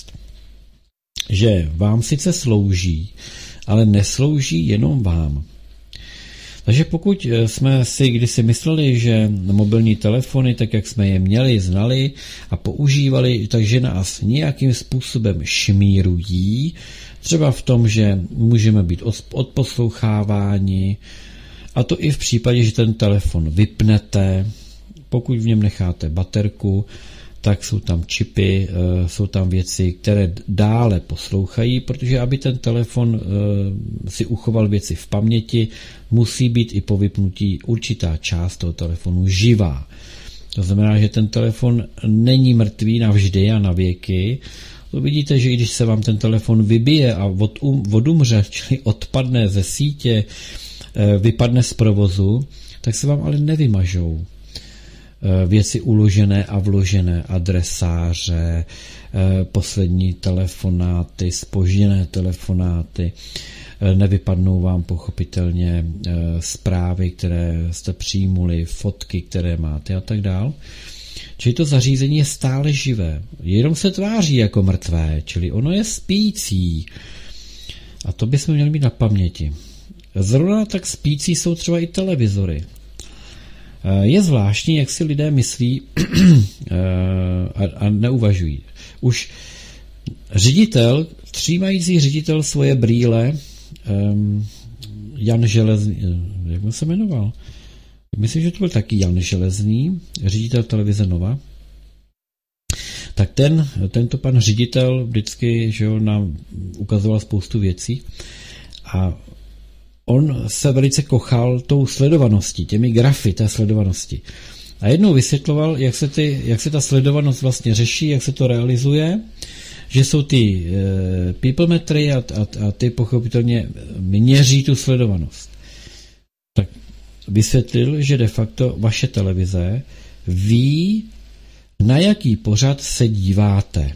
Speaker 2: že vám sice slouží, ale neslouží jenom vám. Takže pokud jsme si kdysi mysleli, že mobilní telefony, tak jak jsme je měli, znali a používali, takže nás nějakým způsobem šmírují, třeba v tom, že můžeme být odposloucháváni, a to i v případě, že ten telefon vypnete, pokud v něm necháte baterku, tak jsou tam čipy, jsou tam věci, které dále poslouchají, protože aby ten telefon si uchoval věci v paměti, musí být i po vypnutí určitá část toho telefonu živá. To znamená, že ten telefon není mrtvý navždy a na věky. To vidíte, že i když se vám ten telefon vybije a odumře, čili odpadne ze sítě, vypadne z provozu, tak se vám ale nevymažou věci uložené a vložené, adresáře, poslední telefonáty, zpožděné telefonáty, nevypadnou vám pochopitelně zprávy, které jste přijmuli, fotky, které máte a tak dál. Čili to zařízení je stále živé, jenom se tváří jako mrtvé, čili ono je spící. A to bychom měli mít na paměti. Zrovna tak spící jsou třeba i televizory. Je zvláštní, jak si lidé myslí a neuvažují. Už třímající ředitel svoje brýle, Jan Železný, jak se jmenoval? Myslím, že to byl taky Jan Železný, ředitel televize Nova. Tak tento pan ředitel vždycky, že nám ukazoval spoustu věcí a on se velice kochal tou sledovaností, těmi grafy té sledovanosti. A jednou vysvětloval, jak se ta sledovanost vlastně řeší, jak se to realizuje, že jsou ty peoplemetry a ty pochopitelně měří tu sledovanost. Tak vysvětlil, že de facto vaše televize ví, na jaký pořad se díváte.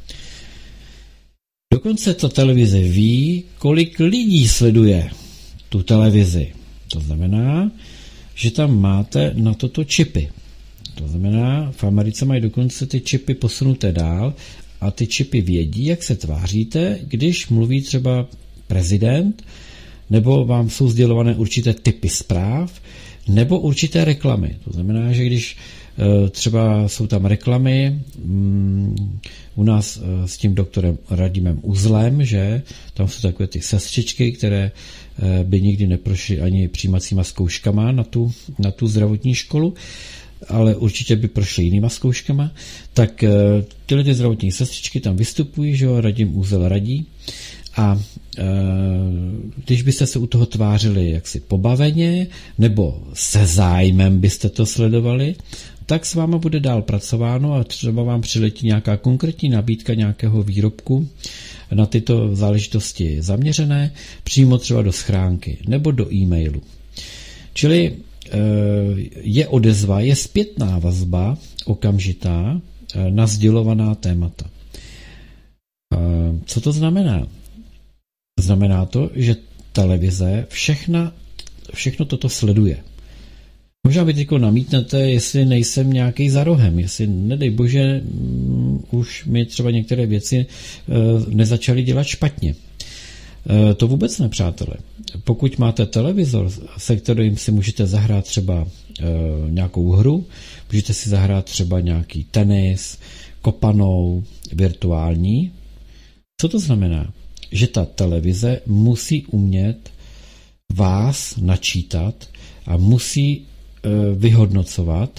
Speaker 2: Dokonce ta televize ví, kolik lidí sleduje tu televizi. To znamená, že tam máte na toto čipy. To znamená, v Americe mají dokonce ty čipy posunuté dál a ty čipy vědí, jak se tváříte, když mluví třeba prezident, nebo vám jsou sdělované určité typy zpráv, nebo určité reklamy. To znamená, že když třeba jsou tam reklamy u nás s tím doktorem Radimem Uzlem, že tam jsou takové ty sestřičky, které by nikdy neprošly ani přijímacíma zkouškama na tu zdravotní školu, ale určitě by prošly jinýma zkouškama, tak tyhle ty zdravotní sestřičky tam vystupují, že jo, Radim Uzel radí a když byste se u toho tvářili jaksi pobaveně nebo se zájmem byste to sledovali, tak s váma bude dál pracováno a třeba vám přiletí nějaká konkrétní nabídka nějakého výrobku na tyto záležitosti zaměřené, přímo třeba do schránky nebo do e-mailu. Čili je odezva, je zpětná vazba okamžitá na sdělovaná témata. Co to znamená? Znamená to, že televize všechno toto sleduje. Možná vy teď namítnete, jestli nejsem nějaký za rohem, jestli, nedej bože, už mi třeba některé věci nezačaly dělat špatně. To vůbec ne, přátelé. Pokud máte televizor, se kterým si můžete zahrát třeba nějakou hru, můžete si zahrát třeba nějaký tenis, kopanou, virtuální. Co to znamená? Že ta televize musí umět vás načítat a musí vyhodnocovat,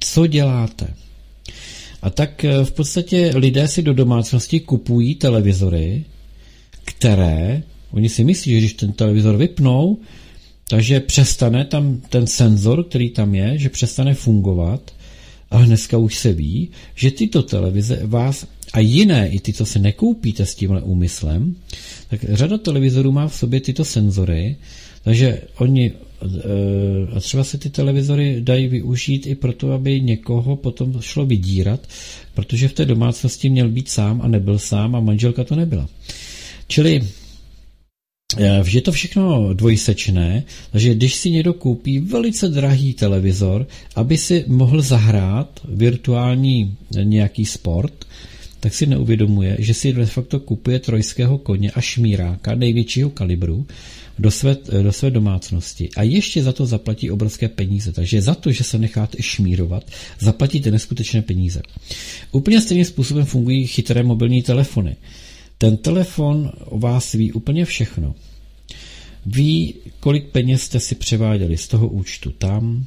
Speaker 2: co děláte. A tak v podstatě lidé si do domácnosti kupují televizory, které, oni si myslí, že když ten televizor vypnou, takže přestane tam ten senzor, který tam je, že přestane fungovat, ale dneska už se ví, že tyto televize vás a jiné, i ty, co si nekoupíte s tímhle úmyslem, tak řada televizorů má v sobě tyto senzory, takže oni a třeba se ty televizory dají využít i proto, aby někoho potom šlo vydírat, protože v té domácnosti měl být sám a nebyl sám a manželka to nebyla. Čili je to všechno dvojsečné, takže když si někdo koupí velice drahý televizor, aby si mohl zahrát virtuální nějaký sport, tak si neuvědomuje, že si de facto kupuje trojského koně a šmíráka největšího kalibru do své domácnosti a ještě za to zaplatí obrovské peníze. Takže za to, že se necháte šmírovat, zaplatíte neskutečné peníze. Úplně stejným způsobem fungují chytré mobilní telefony. Ten telefon o vás ví úplně všechno. Ví, kolik peněz jste si převáděli z toho účtu tam.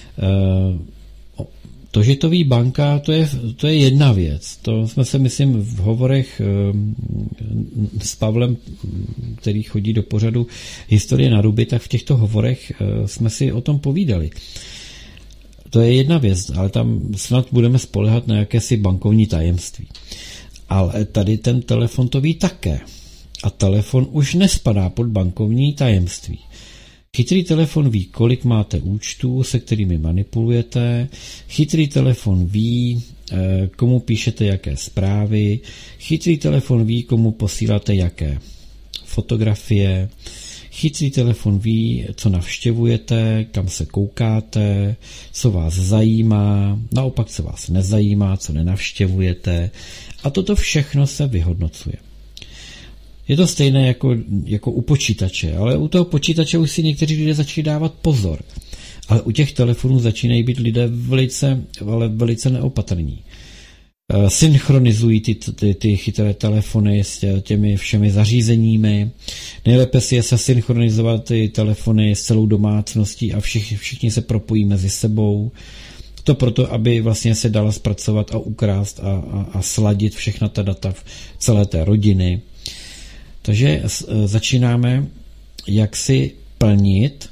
Speaker 2: To, že to ví banka, to je jedna věc. To jsme se, myslím, v hovorech s Pavlem, který chodí do pořadu Historie na ruby, tak v těchto hovorech jsme si o tom povídali. To je jedna věc, ale tam snad budeme spoléhat na jakési bankovní tajemství. Ale tady ten telefon to ví také. A telefon už nespadá pod bankovní tajemství. Chytrý telefon ví, kolik máte účtů, se kterými manipulujete. Chytrý telefon ví, komu píšete jaké zprávy. Chytrý telefon ví, komu posíláte jaké fotografie. Chytrý telefon ví, co navštěvujete, kam se koukáte, co vás zajímá, naopak co vás nezajímá, co nenavštěvujete. A toto všechno se vyhodnocuje. Je to stejné jako u počítače, ale u toho počítače už si někteří lidé začínají dávat pozor. Ale u těch telefonů začínají být lidé velice neopatrní. Synchronizují ty chytré telefony s těmi všemi zařízeními. Nejlépe si je se synchronizovat ty telefony s celou domácností a všichni se propojí mezi sebou. To proto, aby vlastně se dala zpracovat a ukrást a sladit všechna ta data celé té rodiny. Takže začínáme jaksi plnit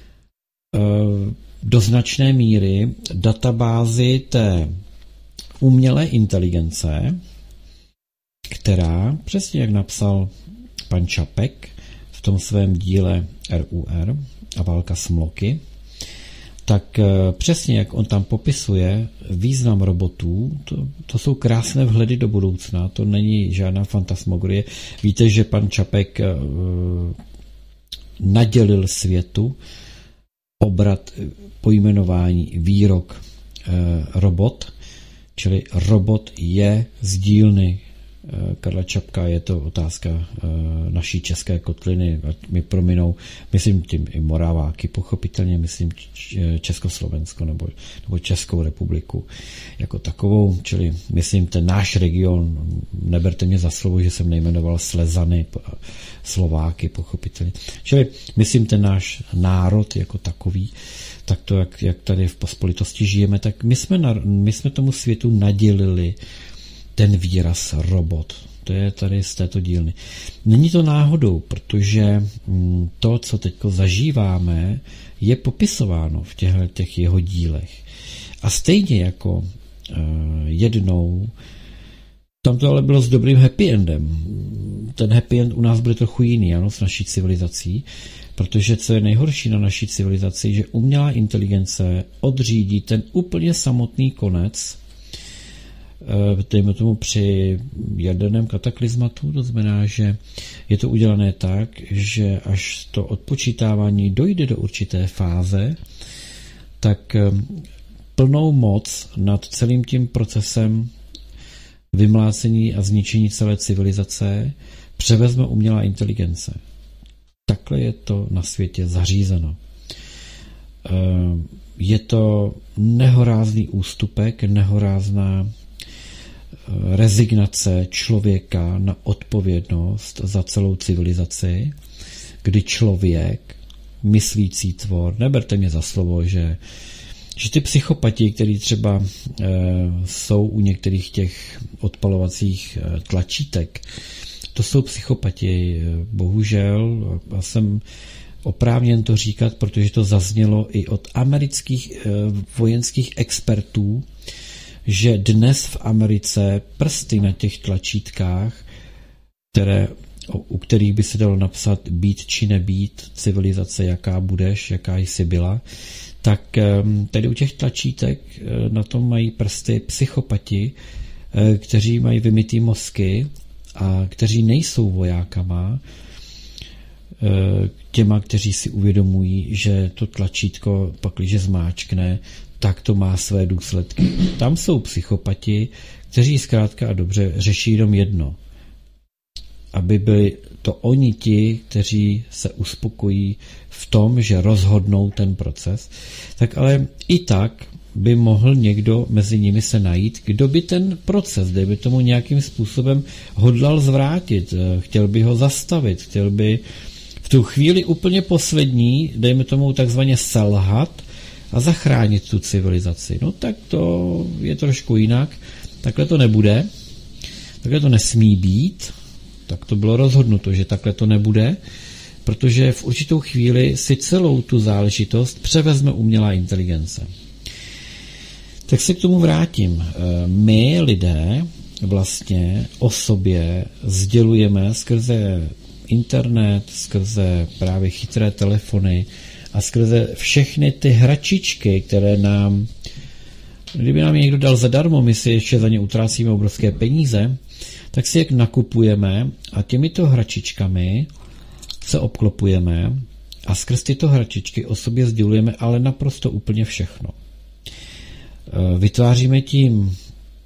Speaker 2: do značné míry databázi té umělé inteligence, která, přesně jak napsal pan Čapek v tom svém díle RUR a válka smloky, tak přesně jak on tam popisuje význam robotů, to jsou krásné vhledy do budoucna, to není žádná fantasmagorie. Víte, že pan Čapek nadělil světu obrat pojmenování výrok robot, čili robot je z dílny Karla Čapka, je to otázka naší české kotliny, mi prominou, myslím tím i Moraváky, pochopitelně myslím Československo nebo Českou republiku jako takovou, čili myslím ten náš region, neberte mě za slovo, že jsem nejmenoval Slezany, Slováky, pochopitelně, čili myslím ten náš národ jako takový, tak to, jak tady v pospolitosti žijeme, tak my jsme tomu světu nadělili ten výraz robot. To je tady z této dílny. Není to náhodou, protože to, co teď zažíváme, je popisováno v těch jeho dílech. A stejně jako jednou, tam to ale bylo s dobrým happy endem. Ten happy end u nás bude trochu jiný, ano, s naší civilizací, protože co je nejhorší na naší civilizaci, že umělá inteligence odřídí ten úplně samotný konec, dejme tomu při jaderném kataklizmatu, to znamená, že je to udělané tak, že až to odpočítávání dojde do určité fáze, tak plnou moc nad celým tím procesem vymlácení a zničení celé civilizace převezme umělá inteligence. Takhle je to na světě zařízeno. Je to nehorázný ústupek, nehorázná rezignace člověka na odpovědnost za celou civilizaci, kdy člověk, myslící tvor, neberte mě za slovo, že že ty psychopati, kteří třeba jsou u některých těch odpalovacích tlačítek, to jsou psychopati. Bohužel, já jsem oprávněn to říkat, protože to zaznělo i od amerických vojenských expertů, že dnes v Americe prsty na těch tlačítkách, u kterých by se dalo napsat být či nebýt, civilizace, jaká budeš, jaká jsi byla, tak tady u těch tlačítek na tom mají prsty psychopati, kteří mají vymytý mozky a kteří nejsou vojákama, těma, kteří si uvědomují, že to tlačítko pakliže zmáčkne, tak to má své důsledky. Tam jsou psychopati, kteří zkrátka a dobře řeší jenom jedno. Aby byli to oni ti, kteří se uspokojí v tom, že rozhodnou ten proces, tak ale i tak by mohl někdo mezi nimi se najít, kdo by ten proces, kdyby tomu nějakým způsobem hodlal zvrátit, chtěl by ho zastavit, chtěl by v tu chvíli úplně poslední, dejme tomu takzvaně selhat a zachránit tu civilizaci. No tak to je trošku jinak. Takhle to nebude. Takhle to nesmí být. Tak to bylo rozhodnuto, že takhle to nebude, protože v určitou chvíli si celou tu záležitost převezme umělá inteligence. Tak se k tomu vrátím. My, lidé, vlastně o sobě sdělujeme skrze internet, skrze právě chytré telefony a skrze všechny ty hračičky, které nám, kdyby nám někdo dal zadarmo, my si ještě za ně utrácíme obrovské peníze, tak si jak nakupujeme a těmito hračičkami se obklopujeme a skrz tyto hračičky o sobě sdělujeme ale naprosto úplně všechno. Vytváříme tím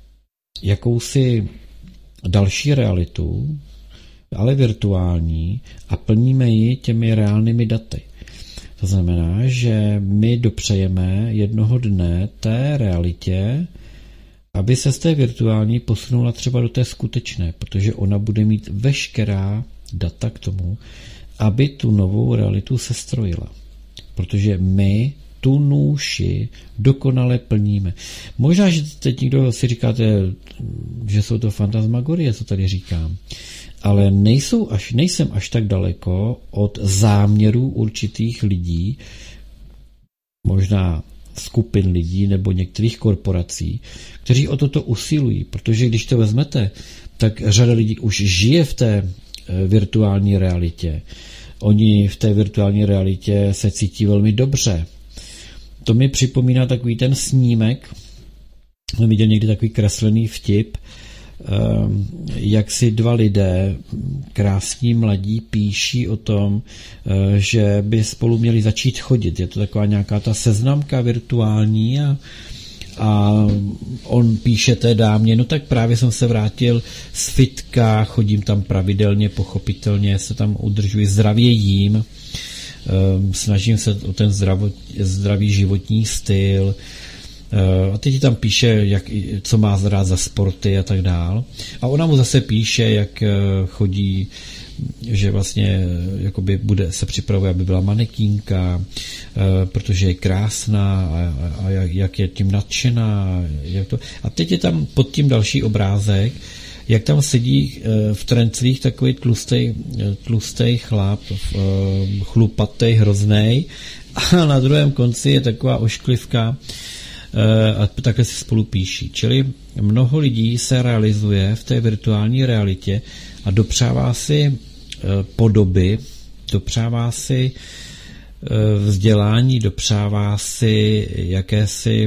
Speaker 2: jakousi další realitu, ale virtuální, a plníme ji těmi reálnými daty. To znamená, že my dopřejeme jednoho dne té realitě, aby se z té virtuální posunula třeba do té skutečné, protože ona bude mít veškerá data k tomu, aby tu novou realitu sestrojila. Protože my tu nůši dokonale plníme. Možná, že teď někdo si říkáte, že jsou to fantasmagorie, co tady říkám, ale nejsem až tak daleko od záměrů určitých lidí, možná skupin lidí nebo některých korporací, kteří o toto usilují, protože když to vezmete, tak řada lidí už žije v té virtuální realitě. Oni v té virtuální realitě se cítí velmi dobře. To mi připomíná takový ten snímek, jsem viděl někdy takový kreslený vtip, jak si dva lidé, krásní mladí, píší o tom, že by spolu měli začít chodit. Je to taková nějaká ta seznamka virtuální a on píše té dámě, no tak právě jsem se vrátil z fitka, chodím tam pravidelně, pochopitelně se tam udržuji, zdravě jím, snažím se o ten zdravý životní styl, a teď tam píše, co má rád za sporty a tak dál. A ona mu zase píše, jak chodí, že vlastně jakoby se připravuje, aby byla manekínka, protože je krásná a jak je tím nadšená. A teď je tam pod tím další obrázek, jak tam sedí v trenclích takový tlustej chlap, chlupatej, hroznej, a na druhém konci je taková ošklivka, a takhle si spolu píší. Čili mnoho lidí se realizuje v té virtuální realitě a dopřává si podoby, dopřává si vzdělání, dopřává si jakési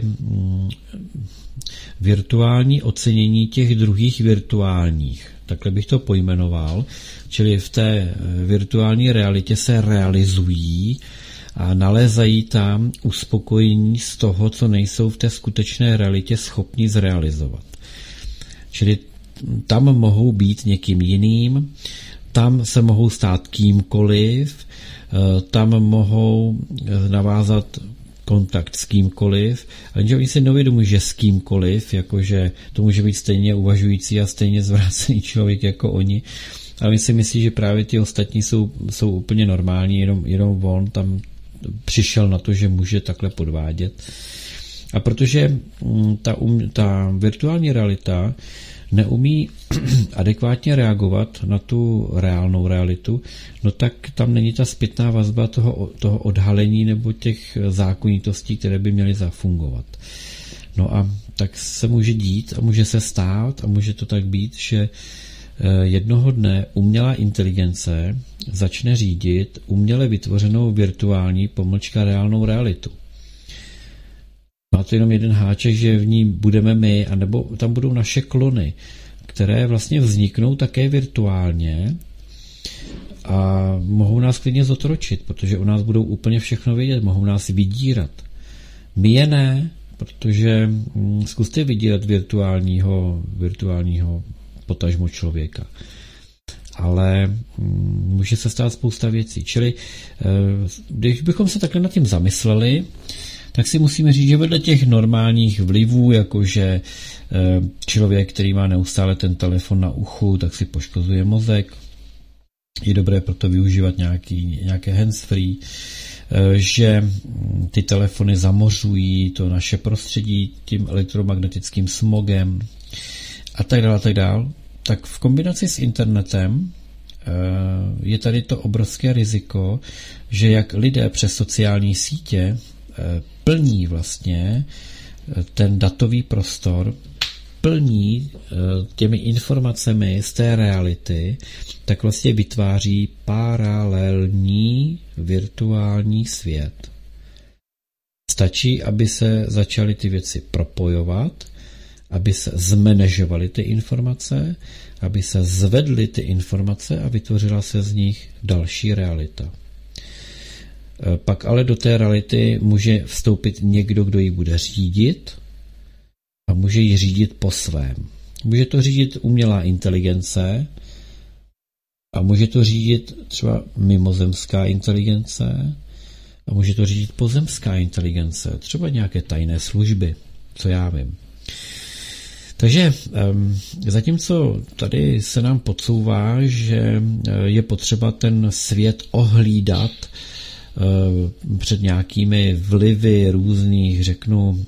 Speaker 2: virtuální ocenění těch druhých virtuálních. Takhle bych to pojmenoval. Čili v té virtuální realitě se realizují a nalézají tam uspokojení z toho, co nejsou v té skutečné realitě schopni zrealizovat. Čili tam mohou být někým jiným, tam se mohou stát kýmkoliv, tam mohou navázat kontakt s kýmkoliv, ale oni si neuvědomují, že s kýmkoliv, jakože to může být stejně uvažující a stejně zvrácený člověk jako oni, ale oni si myslí, že právě ti ostatní jsou úplně normální, jenom on tam přišel na to, že může takhle podvádět. A protože ta virtuální realita neumí adekvátně reagovat na tu reálnou realitu, no tak tam není ta zpětná vazba toho odhalení nebo těch zákonitostí, které by měly zafungovat. No a tak se může dít a může se stát a může to tak být, že jednoho dne umělá inteligence začne řídit uměle vytvořenou virtuální reálnou realitu. Má to jenom jeden háček, že v ní budeme my, anebo tam budou naše klony, které vlastně vzniknou také virtuálně a mohou nás klidně zotročit, protože o nás budou úplně všechno vědět, mohou nás vydírat. My je ne, protože zkuste vydírat virtuálního potažmo člověka. Ale může se stát spousta věcí. Čili když bychom se takhle nad tím zamysleli, tak si musíme říct, že vedle těch normálních vlivů, jakože člověk, který má neustále ten telefon na uchu, tak si poškozuje mozek, je dobré proto využívat nějaké handsfree, že ty telefony zamořují to naše prostředí tím elektromagnetickým smogem a tak dále, tak v kombinaci s internetem je tady to obrovské riziko, že jak lidé přes sociální sítě plní vlastně ten datový prostor, plní těmi informacemi z té reality, tak vlastně vytváří paralelní virtuální svět. Stačí, aby se začaly ty věci propojovat, aby se zmanéžovaly ty informace, aby se zvedly ty informace a vytvořila se z nich další realita. Pak ale do té reality může vstoupit někdo, kdo ji bude řídit a může ji řídit po svém. Může to řídit umělá inteligence a může to řídit třeba mimozemská inteligence a může to řídit pozemská inteligence, třeba nějaké tajné služby, co já vím. Takže zatímco tady se nám podsouvá, že je potřeba ten svět ohlídat před nějakými vlivy různých, řeknu,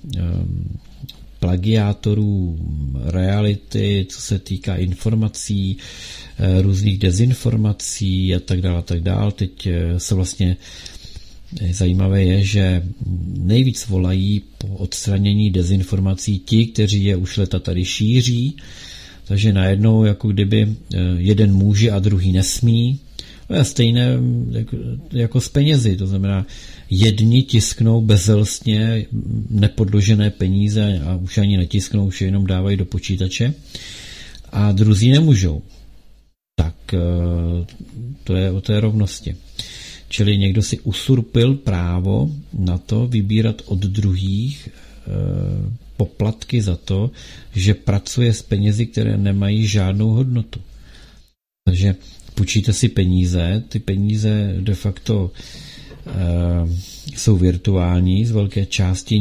Speaker 2: plagiátorů reality, co se týká informací, různých dezinformací a tak dále. Teď se vlastně zajímavé je, že nejvíc volají po odstranění dezinformací ti, kteří je už leta tady šíří, takže najednou jako kdyby jeden může a druhý nesmí. To je stejné jako s penězi, to znamená, jedni tisknou bezelstně nepodložené peníze a už ani netisknou, už je jenom dávají do počítače a druzí nemůžou. Tak to je o té rovnosti. Čili někdo si usurpil právo na to vybírat od druhých poplatky za to, že pracuje s penězi, které nemají žádnou hodnotu. Takže půjčíte si peníze, ty peníze de facto jsou virtuální z velké části,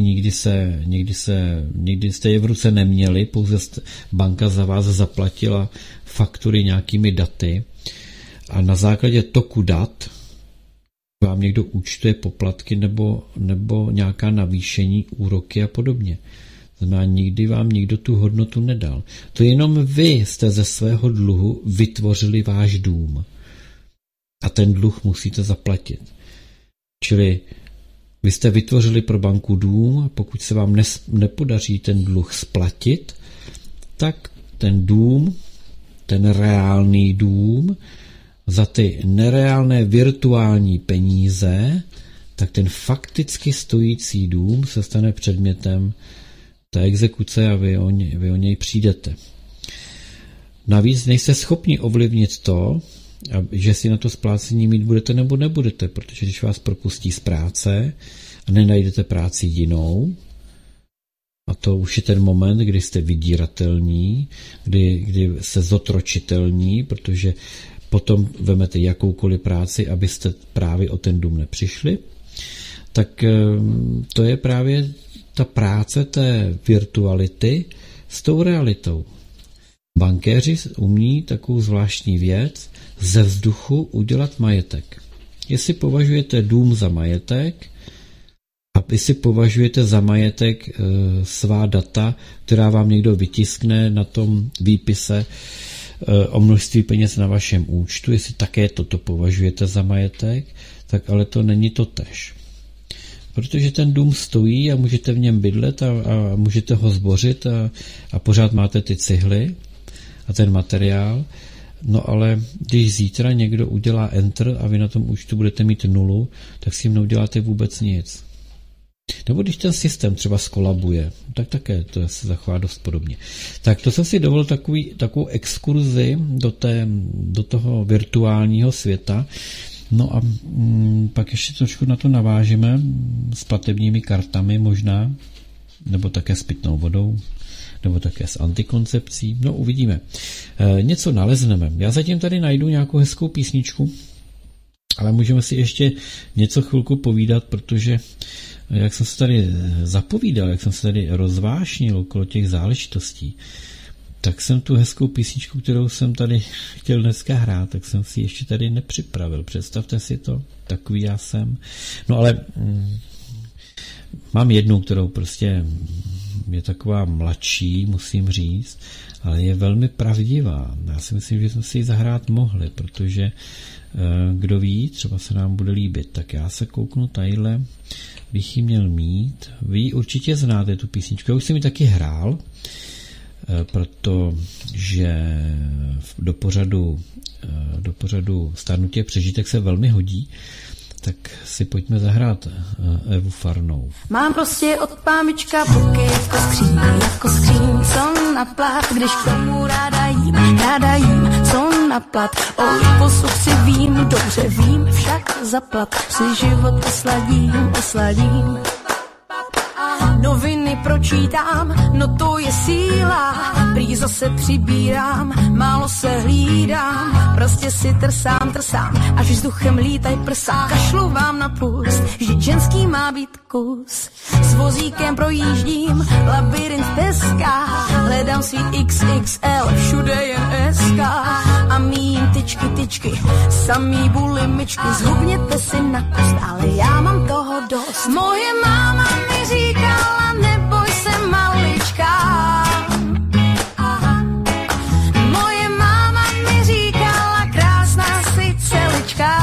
Speaker 2: nikdy jste je v ruce neměli, pouze banka za vás zaplatila faktury nějakými daty a na základě toku dat vám někdo účtuje poplatky nebo nějaká navýšení, úroky a podobně. Znamená, nikdy vám nikdo tu hodnotu nedal. To jenom vy jste ze svého dluhu vytvořili váš dům. A ten dluh musíte zaplatit. Čili vy jste vytvořili pro banku dům a pokud se vám nepodaří ten dluh splatit, tak ten dům, ten reálný dům, za ty nereálné virtuální peníze, tak ten fakticky stojící dům se stane předmětem té exekuce a vy o něj přijdete. Navíc nejste schopni ovlivnit to, že si na to splácení mít budete nebo nebudete, protože když vás propustí z práce a nenajdete práci jinou, a to už je ten moment, kdy jste vydíratelní, kdy se zotročitelní, protože potom vemete jakoukoliv práci, abyste právě o ten dům nepřišli, tak to je právě ta práce té virtuality s tou realitou. Bankéři umí takovou zvláštní věc ze vzduchu udělat majetek. Jestli považujete dům za majetek a vy si považujete za majetek svá data, která vám někdo vytiskne na tom výpise o množství peněz na vašem účtu, jestli také toto považujete za majetek, tak ale to není to též. Protože ten dům stojí a můžete v něm bydlet a můžete ho zbořit a pořád máte ty cihly a ten materiál. No ale když zítra někdo udělá enter a vy na tom účtu budete mít 0, tak si jim neuděláte vůbec nic. Nebo když ten systém třeba skolabuje, tak také to se zachová dost podobně. Tak to jsem si dovolil takovou exkurzi do toho virtuálního světa. No a pak ještě trošku na to navážeme s platebními kartami možná, nebo také s pitnou vodou, nebo také s antikoncepcí. No uvidíme. Něco nalezneme. Já zatím tady najdu nějakou hezkou písničku, ale můžeme si ještě něco chvilku povídat, protože jak jsem se tady zapovídal, jak jsem se tady rozvášnil okolo těch záležitostí, tak jsem tu hezkou písničku, kterou jsem tady chtěl dneska hrát, tak jsem si ještě tady nepřipravil. Představte si to, takový já jsem. No ale mám jednu, kterou prostě je taková mladší, musím říct, ale je velmi pravdivá. Já si myslím, že jsme si ji zahrát mohli, protože kdo ví, třeba se nám bude líbit. Tak já se kouknu tadyhle, bych ji měl mít. Vy určitě znáte tu písničku, já už jsem ji taky hrál, protože do pořadu Stárnutí přežitek se velmi hodí, tak si pojďme zahrát Evu Farnou.
Speaker 4: Mám prostě od pámička buky jako skříň, co na plat, když k tomu ráda jím, co na plat. O liposuch si vím, dobře vím, však zaplat, si život osladím. Noviny pročítám, no to je síla, prý zase přibírám, málo se hlídám, prostě si trsám, až vzduchem lítaj prsa, kašlu vám na pust, vždyť ženský má být kus. S vozíkem projíždím, labirint Teska, hledám svít XXL, všude jen SK, a mým tyčky, samý bulimičky, zhubněte si na kost, ale já mám toho dost. Moje máma mi říkala, neboj se malička. Moje máma mi říkala, krásná si celička.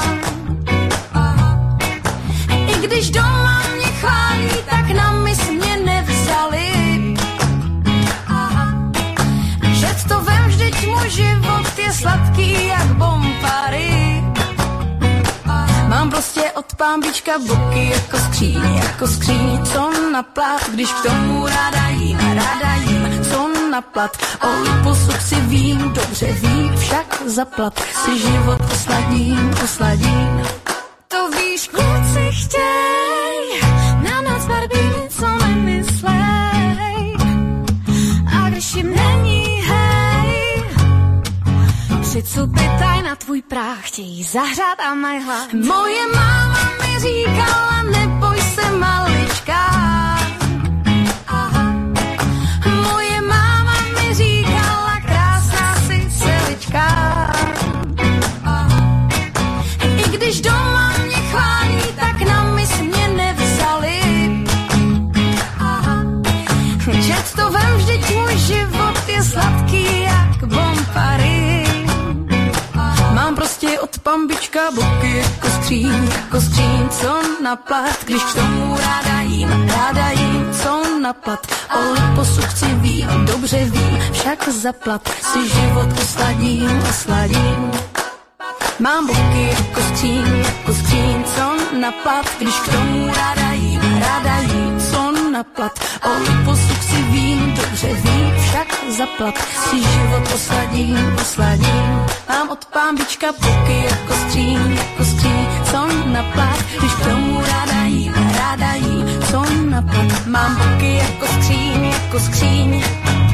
Speaker 4: I když doma mě chválí, tak na mis mě nevzali. Že to vem, vždyť můj život je sladký jak bombary. Mám prostě od pámbička boky jako skříň, co na plat, když k tomu ráda jím, co na plat. O liposuch si vím, dobře vím, však zaplat, si život osladím. To víš, kluci chtěj, na noc barbíny, co nemyslej. A když jim není hej, přicupytaj na tvůj práh, chtějí zahřát a mají hlad. Moje máma mi říkala, neboj se malička. Moje máma mi říkala, krásná si celička. I když doma mě chválí, tak na mis mě nevzali. Že to vem, vždyť můj život je sladký jak bombary. Mám prostě od pambička boky jako skříň, co na plat, když k tomu ráda jím, co na plat. O liposuch si vím, dobře vím, však zaplat, si život osladím. Mám boky jako skříň, co na plat, když k tomu ráda jím, co na plat. O liposuch si vím, dobře vím, však zaplat, si život osladím. Mám od pámbička boky jako skříň, co na plat, když k tomu ráda jím, co na plat. Mám boky jako skříň.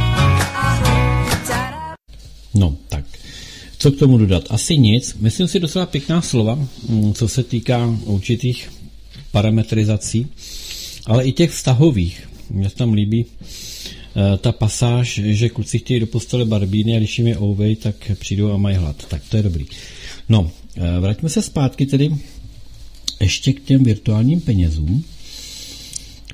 Speaker 2: No, tak. Co k tomu dodat? Asi nic. Myslím si docela pěkná slova, co se týká určitých parametrizací, ale i těch vztahových. Mně se tam líbí ta pasáž, že kluci chtějí do postele barbíny a když jim je ouvej, tak přijdou a mají hlad. Tak to je dobrý. No, vraťme se zpátky tedy ještě k těm virtuálním penězům.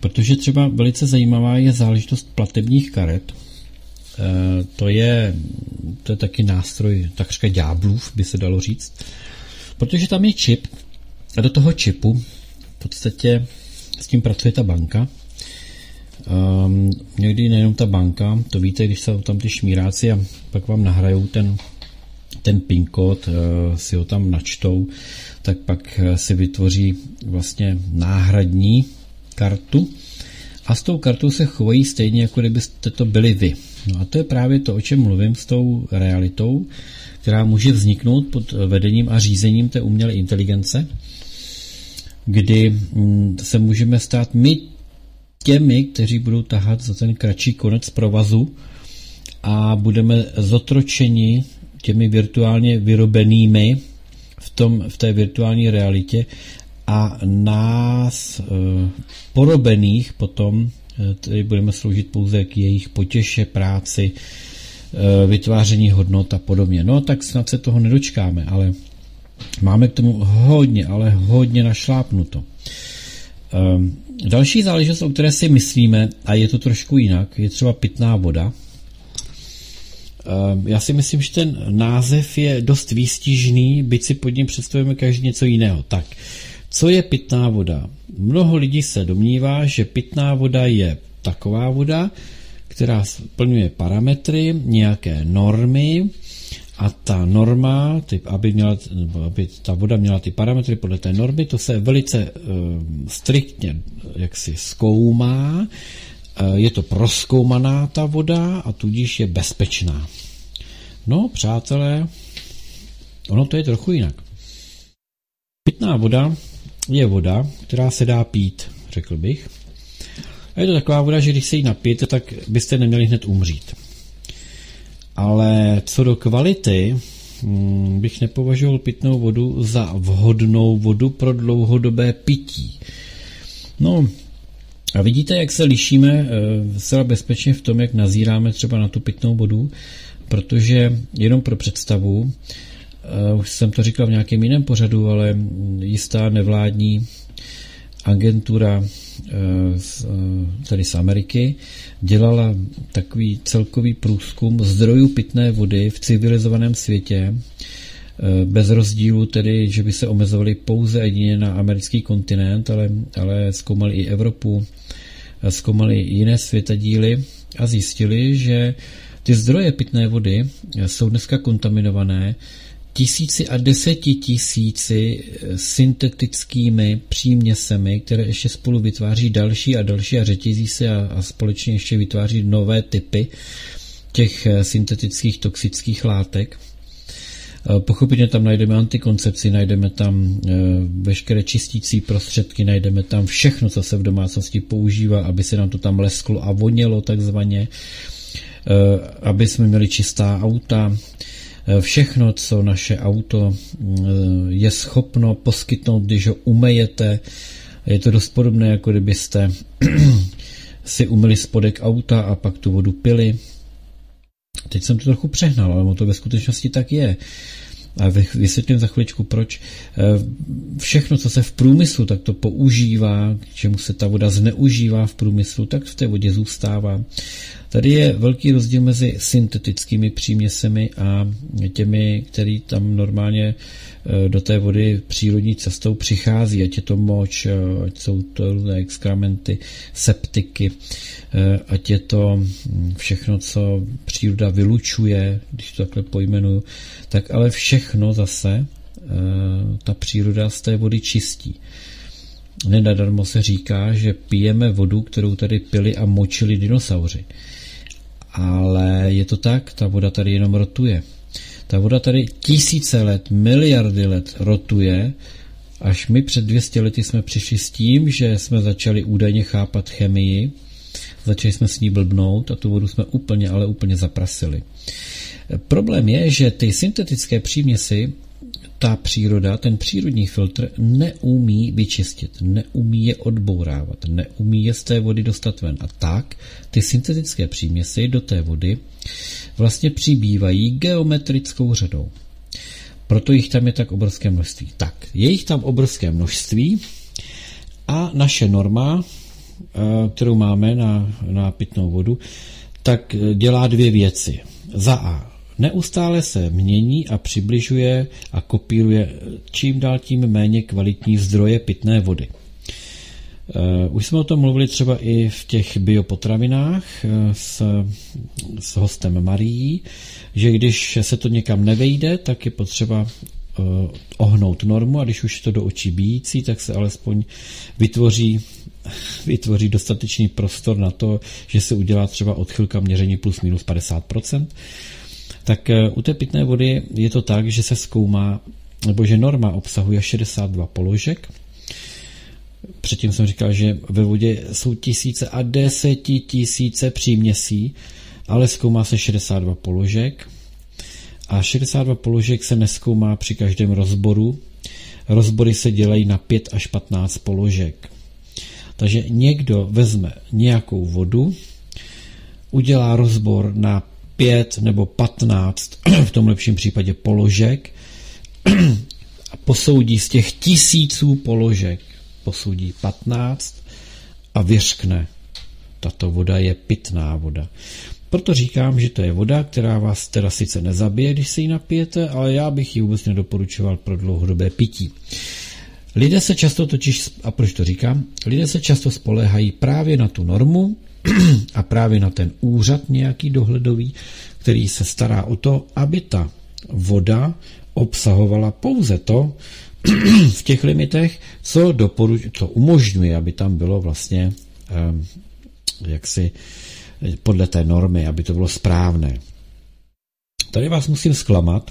Speaker 2: Protože třeba velice zajímavá je záležitost platebních karet. To je taky nástroj takřka ďáblův, by se dalo říct. Protože tam je čip a do toho čipu v podstatě s tím pracuje ta banka. Někdy nejenom ta banka, to víte, když jsou tam ty šmíráci a pak vám nahrajou ten PIN kód, si ho tam načtou, tak pak si vytvoří vlastně náhradní kartu a s tou kartou se chovají stejně, jako kdybyste to byli vy. No a to je právě to, o čem mluvím s tou realitou, která může vzniknout pod vedením a řízením té umělé inteligence, kdy se můžeme stát my těmi, kteří budou tahat za ten kratší konec provazu a budeme zotročeni těmi virtuálně vyrobenými v té virtuální realitě a nás porobených potom tedy budeme sloužit pouze k jejich potěše, práci, vytváření hodnot a podobně. No tak snad se toho nedočkáme, ale máme k tomu hodně našlápnuto. Další záležitost, o které si myslíme, a je to trošku jinak, je třeba pitná voda. Já si myslím, že ten název je dost výstižný, byť si pod ním představujeme každý něco jiného. Tak, co je pitná voda? Mnoho lidí se domnívá, že pitná voda je taková voda, která splňuje parametry, nějaké normy a ta norma, aby ta voda měla ty parametry podle té normy, to se velice striktně jaksi zkoumá, je to prozkoumaná ta voda a tudíž je bezpečná. No, přátelé, ono to je trochu jinak. Pitná voda je voda, která se dá pít, řekl bych. A je to taková voda, že když se jí napijete, tak byste neměli hned umřít. Ale co do kvality, bych nepovažoval pitnou vodu za vhodnou vodu pro dlouhodobé pití. No, a vidíte, jak se lišíme zcela bezpečně v tom, jak nazíráme třeba na tu pitnou vodu, protože jenom pro představu, už jsem to říkal v nějakém jiném pořadu, ale jistá nevládní agentura tady z Ameriky dělala takový celkový průzkum zdrojů pitné vody v civilizovaném světě, bez rozdílu tedy, že by se omezovali pouze jedině na americký kontinent, ale zkoumali i Evropu, zkoumali i jiné světadíly a zjistili, že ty zdroje pitné vody jsou dneska kontaminované tisíci a desetitisíci syntetickými příměsemi, které ještě spolu vytváří další a další a řetězí se a společně ještě vytváří nové typy těch syntetických toxických látek. Pochopitelně tam najdeme antikoncepci, najdeme tam veškeré čistící prostředky, najdeme tam všechno, co se v domácnosti používá, aby se nám to tam lesklo a vonělo takzvaně, aby jsme měli čistá auta, všechno, co naše auto je schopno poskytnout, když ho umejete. Je to dost podobné, jako kdybyste si umyli spodek auta a pak tu vodu pili. Teď jsem to trochu přehnal, ale to ve skutečnosti tak je. A vysvětlím za chviličku, proč. Všechno, co se v průmyslu takto používá, k čemu se ta voda zneužívá v průmyslu, tak v té vodě zůstává. Tady je velký rozdíl mezi syntetickými příměsemi a těmi, který tam normálně do té vody přírodní cestou přichází, ať je to moč, ať jsou to různé exkramenty, septiky, ať je to všechno, co příroda vylučuje, když to takhle pojmenuju, tak ale všechno zase ta příroda z té vody čistí. Nenadarmo se říká, že pijeme vodu, kterou tady pili a močili dinosauři. Ale je to tak, ta voda tady jenom rotuje. Ta voda tady tisíce let, miliardy let rotuje, až my před 200 lety jsme přišli s tím, že jsme začali údajně chápat chemii, začali jsme s ní blbnout a tu vodu jsme úplně zaprasili. Problém je, že ty syntetické příměsi ta příroda, ten přírodní filtr neumí vyčistit, neumí je odbourávat, neumí je z té vody dostat ven. A tak ty syntetické příměsi do té vody vlastně přibývají geometrickou řadou. Proto jich tam je tak obrovské množství. Tak, je jich tam obrovské množství a naše norma kterou máme na pitnou vodu, tak dělá dvě věci. Za A. Neustále se mění a přibližuje a kopíruje čím dál tím méně kvalitní zdroje pitné vody. Už jsme o tom mluvili třeba i v těch biopotravinách s hostem Marií, že když se to někam nevejde, tak je potřeba ohnout normu, a když už je to do očí bijící, tak se alespoň vytvoří dostatečný prostor na to, že se udělá třeba odchylka měření plus minus 50%. Tak u té pitné vody je to tak, že se zkoumá, nebo že norma obsahuje 62 položek. Předtím jsem říkal, že ve vodě jsou tisíce a desetitisíce příměsí, ale zkoumá se 62 položek. A 62 položek se nezkoumá při každém rozboru. Rozbory se dělají na 5 až 15 položek. Takže někdo vezme nějakou vodu, udělá rozbor na 5 nebo 15, v tom lepším případě položek, a posoudí z těch tisíců položek, posoudí 15 a vyřkne, tato voda je pitná voda. Proto říkám, že to je voda, která vás teda sice nezabije, když se ji napijete, ale já bych ji vůbec nedoporučoval pro dlouhodobé pití. Lidé se často totiž, a proč to říkám, lidé se často spoléhají právě na tu normu a právě na ten úřad nějaký dohledový, který se stará o to, aby ta voda obsahovala pouze to v těch limitech, co umožňuje, aby tam bylo vlastně jaksi podle té normy, aby to bylo správné. Tady vás musím zklamat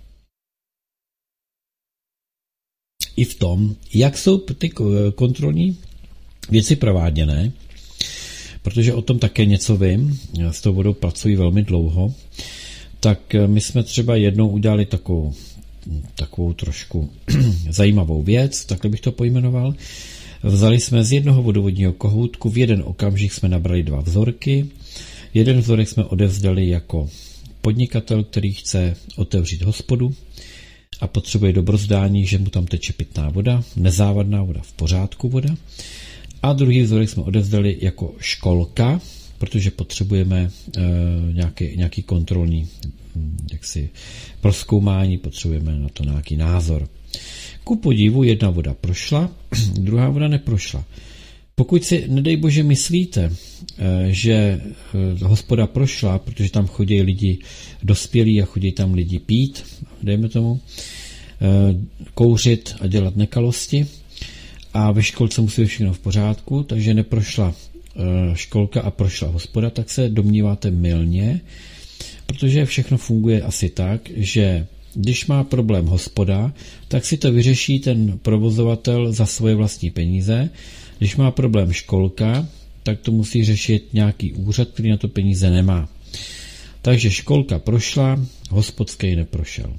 Speaker 2: i v tom, jak jsou ty kontrolní věci prováděné, protože o tom také něco vím, s tou vodou pracuji velmi dlouho, tak my jsme třeba jednou udělali takovou trošku zajímavou věc, takhle bych to pojmenoval. Vzali jsme z jednoho vodovodního kohoutku, v jeden okamžik jsme nabrali 2 vzorky. Jeden vzorek jsme odevzdali jako podnikatel, který chce otevřít hospodu a potřebuje dobrozdání, že mu tam teče pitná voda, nezávadná voda, v pořádku voda. A druhý vzorek jsme odevzdali jako školka, protože potřebujeme nějaký kontrolní prozkoumání, potřebujeme na to nějaký názor. Ku podivu jedna voda prošla, druhá voda neprošla. Pokud si, nedej bože, myslíte, že hospoda prošla, protože tam chodí lidi dospělí a chodí tam lidi pít, dejme tomu, kouřit a dělat nekalosti, a ve školce musí být všechno v pořádku, takže neprošla školka a prošla hospoda, tak se domníváte mylně, protože všechno funguje asi tak, že když má problém hospoda, tak si to vyřeší ten provozovatel za svoje vlastní peníze. Když má problém školka, tak to musí řešit nějaký úřad, který na to peníze nemá. Takže školka prošla, hospodský neprošel.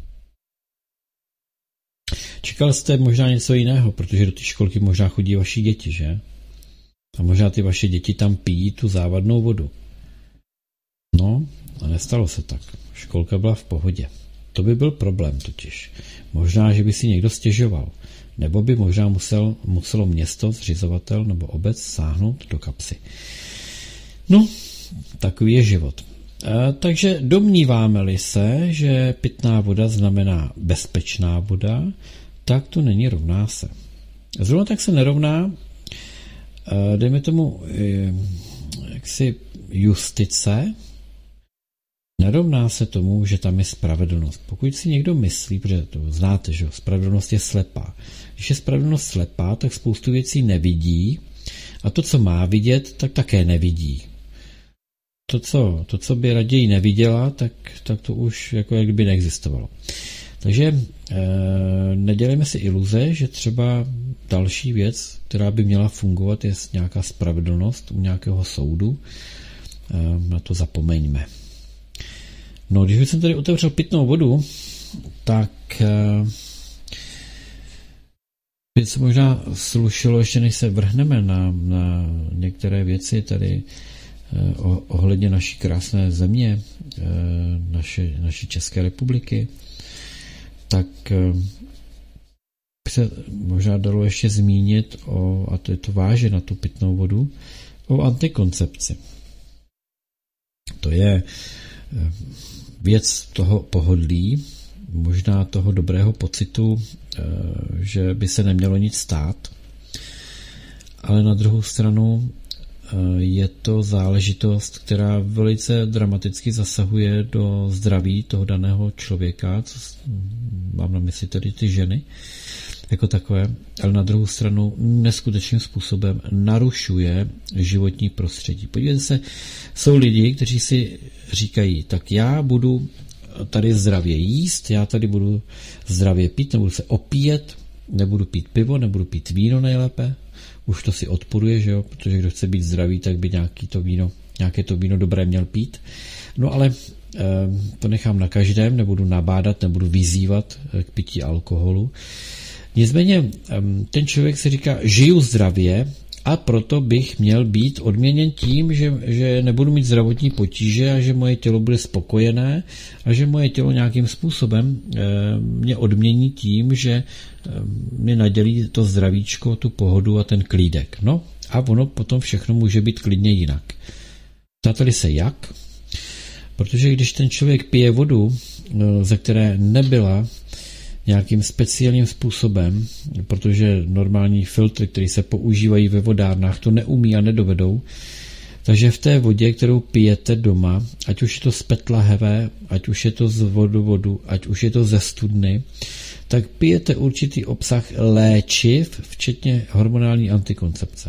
Speaker 2: Čekal jste možná něco jiného, protože do té školky možná chodí vaši děti, že? A možná ty vaše děti tam pijí tu závadnou vodu. No, a nestalo se tak. Školka byla v pohodě. To by byl problém totiž. Možná, že by si někdo stěžoval. Nebo by možná muselo město, zřizovatel nebo obec sáhnout do kapsy. No, takový je život. Takže domníváme-li se, že pitná voda znamená bezpečná voda, tak to není rovná se. Zrovna tak se nerovná, dejme tomu, jaksi justice, nerovná se tomu, že tam je spravedlnost. Pokud si někdo myslí, protože to znáte, že spravedlnost je slepá. Když je spravedlnost slepá, tak spoustu věcí nevidí a to, co má vidět, tak také nevidí. To, co by raději neviděla, tak to už jako jak by neexistovalo. Takže nedělejme si iluze, že třeba další věc, která by měla fungovat, je nějaká spravedlnost u nějakého soudu. Na to zapomeňme. No, když jsem tady otevřel pitnou vodu, tak by se možná slušelo, ještě než se vrhneme na některé věci tady ohledně naší krásné země, naší České republiky, tak se možná dalo ještě zmínit a to váže na tu pitnou vodu, o antikoncepci. To je věc toho pohodlí, možná toho dobrého pocitu, že by se nemělo nic stát, ale na druhou stranu je to záležitost, která velice dramaticky zasahuje do zdraví toho daného člověka, co mám na mysli tedy ty ženy jako takové, ale na druhou stranu neskutečným způsobem narušuje životní prostředí. Podívejte se, jsou lidi, kteří si říkají, tak já budu tady zdravě jíst, já tady budu zdravě pít, nebudu se opíjet, nebudu pít pivo, nebudu pít víno nejlépe, už to si odporuje, že jo, protože kdo chce být zdravý, tak by nějaké to víno dobré měl pít. No ale to nechám na každém, nebudu nabádat, nebudu vyzývat k pití alkoholu. Nicméně ten člověk si říká, žiju zdravě a proto bych měl být odměněn tím, že nebudu mít zdravotní potíže a že moje tělo bude spokojené a že moje tělo nějakým způsobem mě odmění tím, že mě nadělí to zdravíčko, tu pohodu a ten klídek. No a ono potom všechno může být klidně jinak. Ptáte-li se jak? Protože když ten člověk pije vodu, ze které nebyla nějakým speciálním způsobem, protože normální filtry, které se používají ve vodárnách, to neumí a nedovedou, takže v té vodě, kterou pijete doma, ať už je to z PET lahve, ať už je to z vodu, ať už je to ze studny, tak pijete určitý obsah léčiv, včetně hormonální antikoncepce.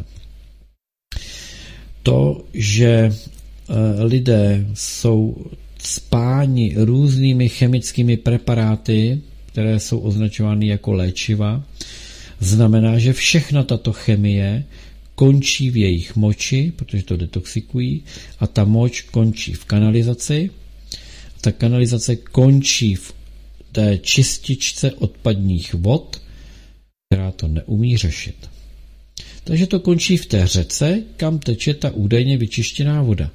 Speaker 2: To, že lidé jsou spáni různými chemickými preparáty, které jsou označovány jako léčiva, znamená, že všechna tato chemie končí v jejich moči, protože to detoxikují, a ta moč končí v kanalizaci. Ta kanalizace končí v té čističce odpadních vod, která to neumí řešit. Takže to končí v té řece, kam teče ta údajně vyčištěná voda.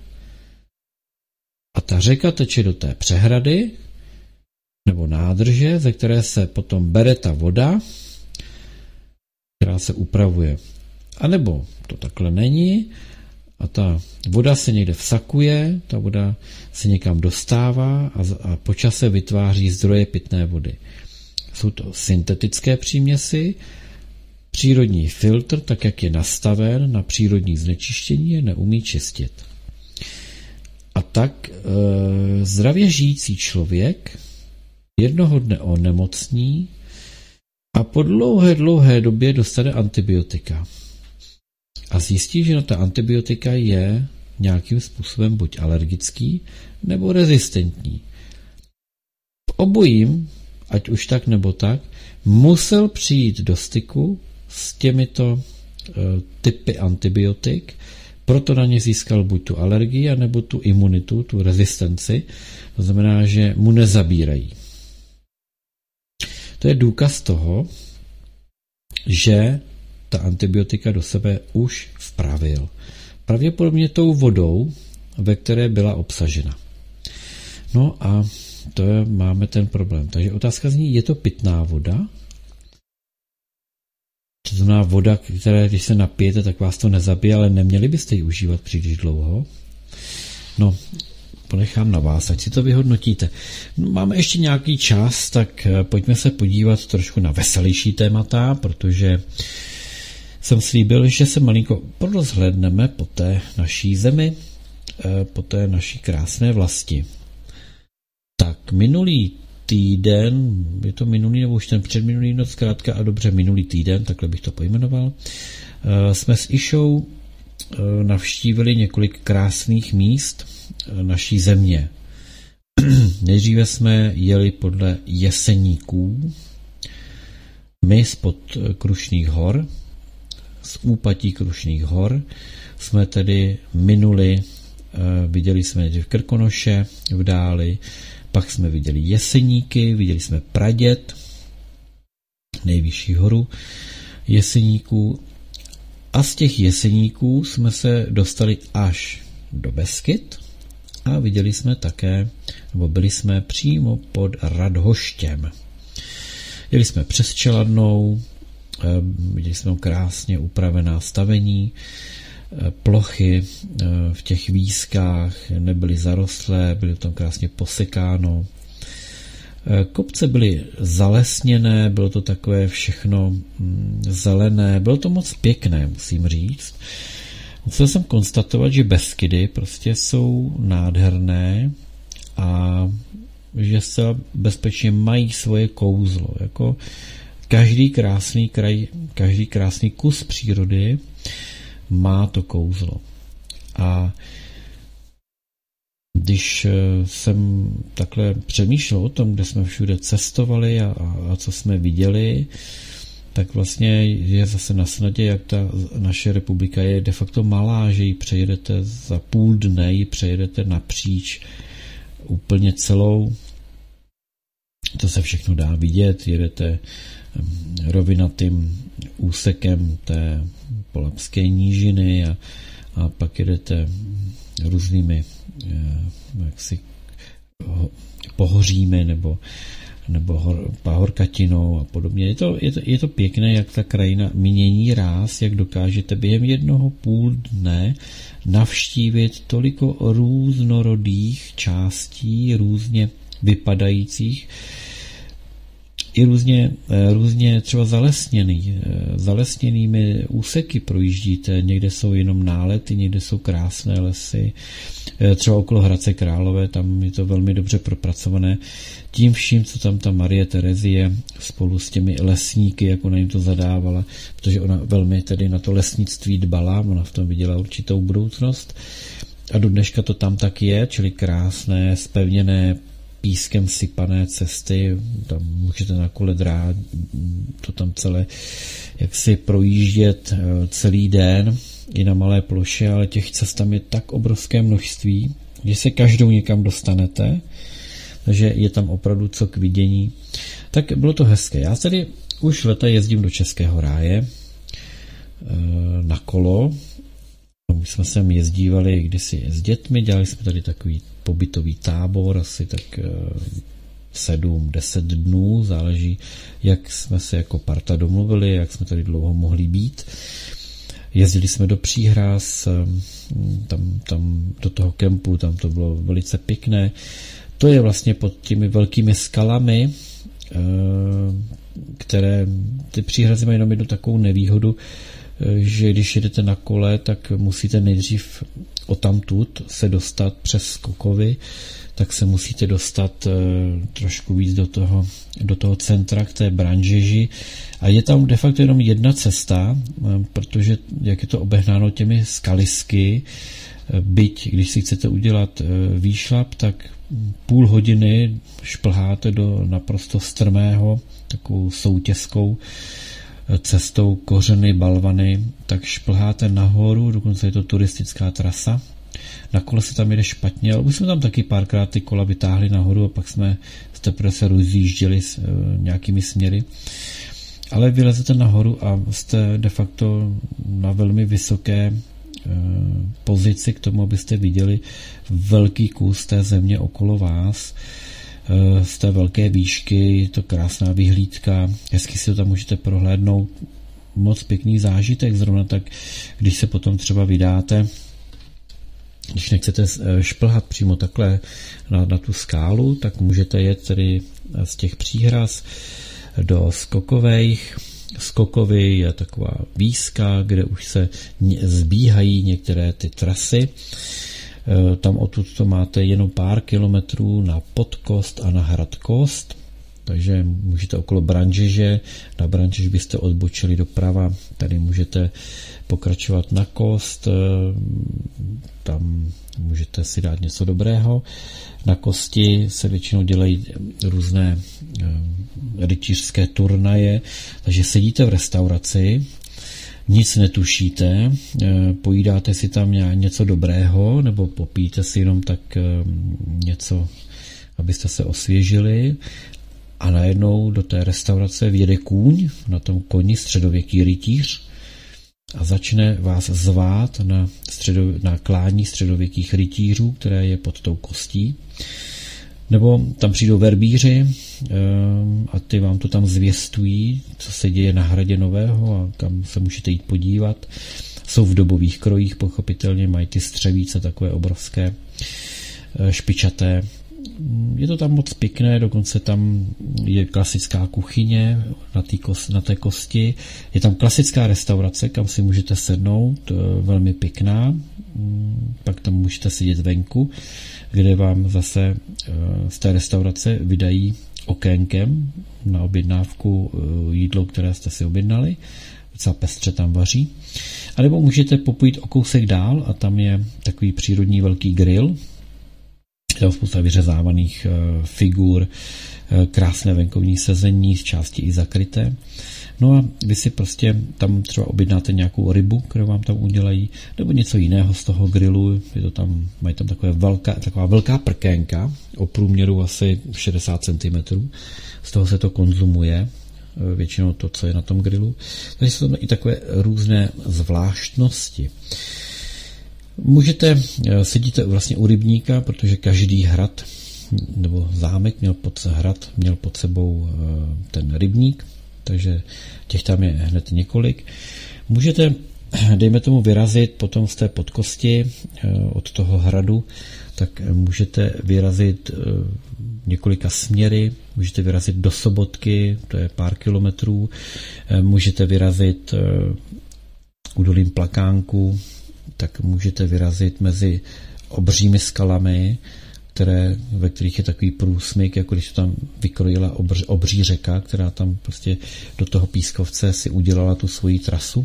Speaker 2: A ta řeka teče do té přehrady, nebo nádrže, ze které se potom bere ta voda, která se upravuje. A nebo to takhle není a ta voda se někde vsakuje, ta voda se někam dostává a po čase vytváří zdroje pitné vody. Jsou to syntetické příměsi, přírodní filtr, tak jak je nastaven na přírodní znečištění, je neumí čistit. A tak zdravě žijící člověk jednoho dne onemocní a po dlouhé době dostane antibiotika. A zjistí, že na ta antibiotika je nějakým způsobem buď alergický, nebo rezistentní. V obojím, ať už tak nebo tak, musel přijít do styku s těmito typy antibiotik, proto na ně získal buď tu alergii, nebo tu imunitu, tu rezistenci, to znamená, že mu nezabírají. To je důkaz toho, že ta antibiotika do sebe už vpravil. Pravděpodobně tou vodou, ve které byla obsažena. No a to máme ten problém. Takže otázka zní, je to pitná voda? To znamená voda, která když se napijete, tak vás to nezabije, ale neměli byste ji užívat příliš dlouho? No, ponechám na vás, ať si to vyhodnotíte. No, máme ještě nějaký čas, tak pojďme se podívat trošku na veselější témata, protože jsem slíbil, že se malinko porozhlédneme po té naší zemi, po té naší krásné vlasti. Tak minulý týden, je to minulý nebo už ten předminulý noc, zkrátka a dobře minulý týden, takhle bych to pojmenoval, jsme s Išou navštívili několik krásných míst naší země. Nejdříve jsme jeli podle Jeseníků, my spod Krušných hor, z úpatí Krušných hor jsme tedy minuli, viděli jsme nejdřív Krkonoše v dáli, pak jsme viděli Jeseníky, viděli jsme Praděd, nejvyšší horu Jeseníků, a z těch Jeseníků jsme se dostali až do Beskyd a viděli jsme také, nebo byli jsme přímo pod Radhoštěm. Jeli jsme přes Čeladnou, Viděli jsme tam krásně upravená stavení, plochy v těch výskách nebyly zarostlé, byly tam krásně posekáno. Kopce byly zalesněné, bylo to takové všechno zelené, bylo to moc pěkné, musím říct. Musel jsem konstatovat, že Beskydy prostě jsou nádherné a že zcela bezpečně mají svoje kouzlo. Jako každý krásný kraj, každý krásný kus přírody má to kouzlo. A když jsem takhle přemýšlel o tom, kde jsme všude cestovali a co jsme viděli, tak vlastně je zase na snadě, jak ta naše republika je de facto malá, že ji přejedete za půl dne, ji přejedete napříč úplně celou. To se všechno dá vidět, jedete rovinatým úsekem té Polabské nížiny a pak jedete různými jaksi pohořími nebo pahorkatinou a podobně. Je to pěkné, jak ta krajina mění ráz, jak dokážete během jednoho půl dne navštívit toliko různorodých částí, různě vypadajících, i různě třeba zalesněnými úseky projíždíte. Někde jsou jenom nálety, někde jsou krásné lesy. Třeba okolo Hradce Králové, tam je to velmi dobře propracované. Tím vším, co tam ta Marie Terezie spolu s těmi lesníky, jak ona jim to zadávala, protože ona velmi tedy na to lesnictví dbala, ona v tom viděla určitou budoucnost. A do dneška to tam tak je, čili krásné, zpevněné, pískem sypané cesty, tam můžete na kole drát, to tam celé jaksi projíždět celý den i na malé ploše, ale těch cest tam je tak obrovské množství, že se každou někam dostanete, takže je tam opravdu co k vidění. Tak bylo to hezké. Já tedy už leta jezdím do Českého ráje na kolo. My jsme sem jezdívali kdysi s dětmi, dělali jsme tady takový pobytový tábor, asi tak 7-10 dnů, záleží, jak jsme se jako parta domluvili, jak jsme tady dlouho mohli být. Jezdili jsme do Příhraz, tam do toho kempu, tam to bylo velice pěkné. To je vlastně pod těmi velkými skalami, které ty Příhrazy mají jenom jednu takovou nevýhodu, že když jedete na kole, tak musíte nejdřív odtamtud se dostat přes Skokovy, tak se musíte dostat trošku víc do toho centra, k té Branžeži. A je tam de facto jenom jedna cesta, protože jak je to obehnáno těmi skalisky, byť když si chcete udělat výšlap, tak půl hodiny šplháte do naprosto strmého, takovou soutěskou cestou kořeny, balvany, tak šplháte nahoru, dokonce je to turistická trasa. Na kole se tam jede špatně, ale už jsme tam taky párkrát ty kola vytáhli nahoru a pak jsme teprve se rozjížděli s nějakými směry. Ale vylezete nahoru a jste de facto na velmi vysoké pozici k tomu, abyste viděli velký kus té země okolo vás. Z té velké výšky, je to krásná vyhlídka, hezky si to tam můžete prohlédnout, moc pěkný zážitek, zrovna tak, když se potom třeba vydáte, když nechcete šplhat přímo takhle na tu skálu, tak můžete jet tedy z těch Příhraz do Skokovejch. Skokovy je taková výska, kde už se zbíhají některé ty trasy. Tam odtud to máte jenom pár kilometrů na Podkost a na Hradkost, takže můžete okolo Branžeže, na Branžež byste odbočili doprava, tady můžete pokračovat na Kost, tam můžete si dát něco dobrého. Na Kosti se většinou dělají různé rytířské turnaje, takže sedíte v restauraci, nic netušíte, pojídáte si tam něco dobrého, nebo popíte si jenom tak něco, abyste se osvěžili, a najednou do té restaurace vjede kůň, na tom koni středověký rytíř, a začne vás zvát na klání středověkých rytířů, které je pod tou kostí. Nebo tam přijdou verbíři a ty vám to tam zvěstují, co se děje na Hradě Nového a kam se můžete jít podívat. Jsou v dobových krojích, pochopitelně, mají ty střevíce takové obrovské, špičaté. Je to tam moc pěkné, dokonce tam je klasická kuchyně na té kosti. Je tam klasická restaurace, kam si můžete sednout, velmi pěkná. Pak tam můžete sedět venku, kde vám zase z té restaurace vydají okénkem na objednávku jídlo, které jste si objednali. Docela pestře tam vaří. A nebo můžete popojít o kousek dál a tam je takový přírodní velký grill. Je tam spousta vyřezávaných figur, krásné venkovní sezení, z části i zakryté. No a vy si prostě tam třeba objednáte nějakou rybu, kterou vám tam udělají, nebo něco jiného z toho grilu. Je to tam, mají tam taková velká prkénka o průměru asi 60 cm. Z toho se to konzumuje, většinou to, co je na tom grilu. Takže jsou tam i takové různé zvláštnosti. Sedíte vlastně u rybníka, protože každý hrad nebo zámek měl pod sebou ten rybník, takže těch tam je hned několik. Můžete, dejme tomu, vyrazit potom z té podkosti od toho hradu, tak můžete vyrazit několika směry, můžete vyrazit do Sobotky, to je pár kilometrů, můžete vyrazit údolím Plakánku, tak můžete vyrazit mezi obřími skalami, ve kterých je takový průsmyk, jako když to tam vykrojila obří řeka, která tam prostě do toho pískovce si udělala tu svoji trasu.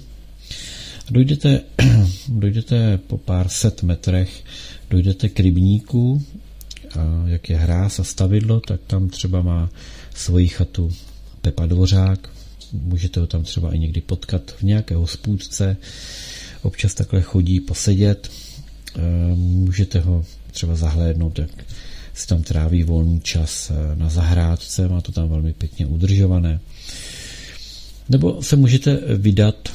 Speaker 2: Dojdete po pár set metrech, dojdete k rybníku, a jak je hráz a stavidlo, tak tam třeba má svoji chatu Pepa Dvořák. Můžete ho tam třeba i někdy potkat v nějaké hospůdce, občas takhle chodí posedět, můžete ho třeba zahlédnout, jak si tam tráví volný čas na zahrádce, má to tam velmi pěkně udržované. Nebo se můžete vydat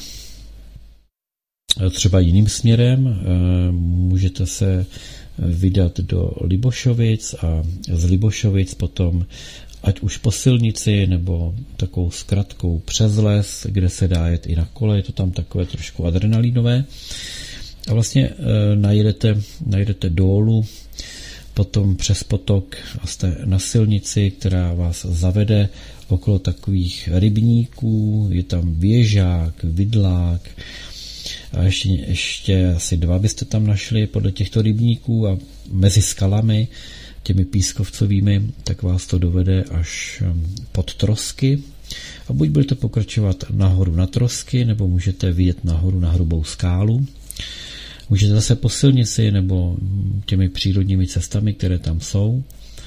Speaker 2: třeba jiným směrem, můžete se vydat do Libošovic a z Libošovic potom ať už po silnici nebo takovou zkratkou přes les, kde se dá jet i na kole, je to tam takové trošku adrenalinové. A vlastně najdete dolů, potom přes potok a jste na silnici, která vás zavede okolo takových rybníků, je tam Věžák, Vidlák a ještě asi 2 byste tam našli podle těchto rybníků a mezi skalami, těmi pískovcovými, tak vás to dovede až pod Trosky a buď budete pokračovat nahoru na Trosky, nebo můžete vyjet nahoru na Hrubou skálu. Můžete zase po silnici nebo těmi přírodními cestami, které tam jsou.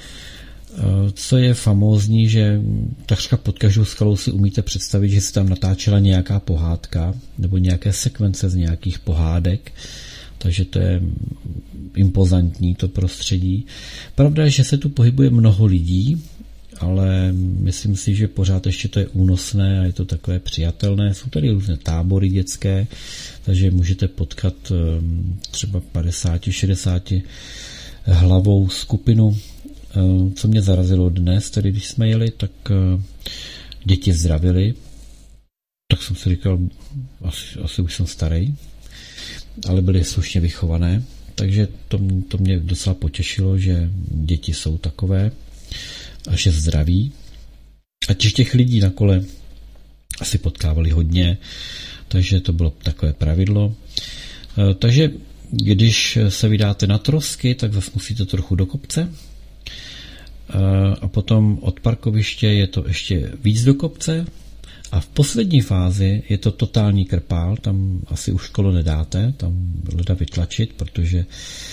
Speaker 2: Co je famózní, že takřka pod každou skalou si umíte představit, že se tam natáčela nějaká pohádka nebo nějaké sekvence z nějakých pohádek, takže to je impozantní to prostředí. Pravda je, že se tu pohybuje mnoho lidí, ale myslím si, že pořád ještě to je únosné a je to takové přijatelné. Jsou tady různé tábory dětské, takže můžete potkat třeba 50-60 hlavou skupinu. Co mě zarazilo dnes, tedy když jsme jeli, tak děti zdravili, tak jsem si říkal, asi už jsem starý, ale byly slušně vychované, takže to mě docela potěšilo, že děti jsou takové a že zdraví. A těch lidí na kole asi potkávali hodně, takže to bylo takové pravidlo. Takže když se vydáte na Trosky, tak zase musíte trochu do kopce a potom od parkoviště je to ještě víc do kopce a v poslední fázi je to totální krpál, tam asi už kolo nedáte, tam leda vytlačit, protože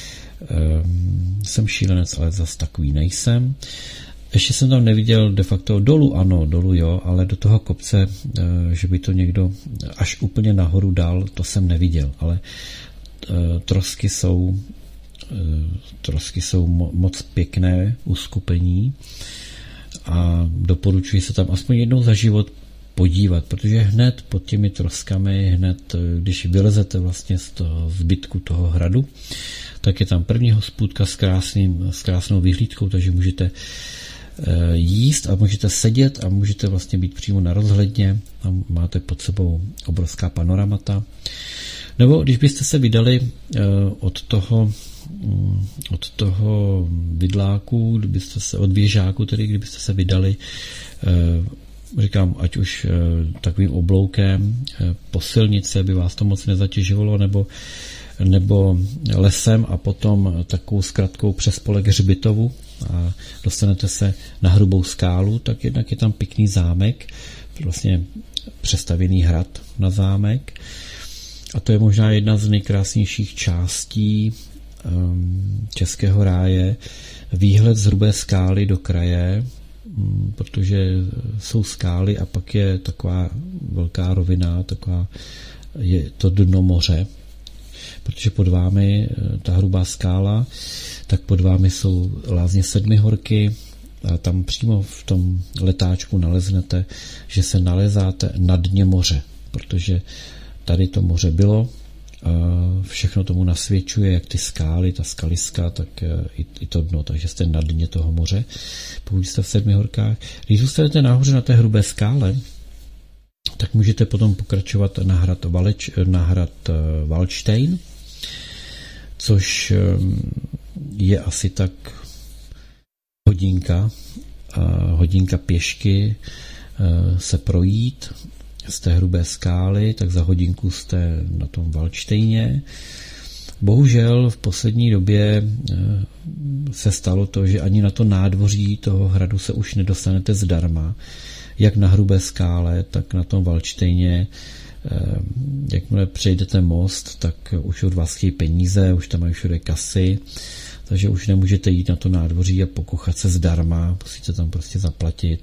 Speaker 2: jsem šílenec, ale zase takový nejsem. Ještě jsem tam neviděl de facto dolů jo, ale do toho kopce, že by to někdo až úplně nahoru dal, to jsem neviděl, ale Trosky jsou moc pěkné uskupení a doporučuji se tam aspoň jednou za život podívat, protože hned pod těmi Troskami, hned když vylezete vlastně z toho zbytku toho hradu, tak je tam první hospůdka s krásnou vyhlídkou, takže můžete jíst a můžete sedět a můžete vlastně být přímo na rozhledně a máte pod sebou obrovská panoramata. Nebo když byste se vydali od toho vidláku, od věžáku, tedy kdybyste se vydali, říkám, ať už takovým obloukem po silnici, aby vás to moc nezatěžovalo, nebo lesem a potom takovou zkratkou přes pole k hřbitovu a dostanete se na Hrubou skálu, tak jednak je tam pěkný zámek, vlastně přestavěný hrad na zámek. A to je možná jedna z nejkrásnějších částí Českého ráje. Výhled z Hrubé skály do kraje, protože jsou skály a pak je taková velká rovina, je to dno moře. Protože pod vámi ta Hrubá skála, tak pod vámi jsou lázně Sedmihorky a tam přímo v tom letáčku naleznete, že se nalezáte na dně moře, protože tady to moře bylo, všechno tomu nasvědčuje, jak ty skály, ta skaliska, tak i to dno, takže jste na dně toho moře, pokud jste v Sedmihorkách. Když zůstanete nahoře na té Hrubé skále, tak můžete potom pokračovat na hrad Valdštejn, což je asi tak hodinka pěšky se projít z té Hrubé skály, tak za hodinku jste na tom Valdštejně. Bohužel v poslední době se stalo to, že ani na to nádvoří toho hradu se už nedostanete zdarma. Jak na Hrubé skále, tak na tom Valdštejně. Jakmile přejdete most, tak už od vás chtějí peníze, už tam mají všude kasy, takže už nemůžete jít na to nádvoří a pokochat se zdarma, musíte tam prostě zaplatit.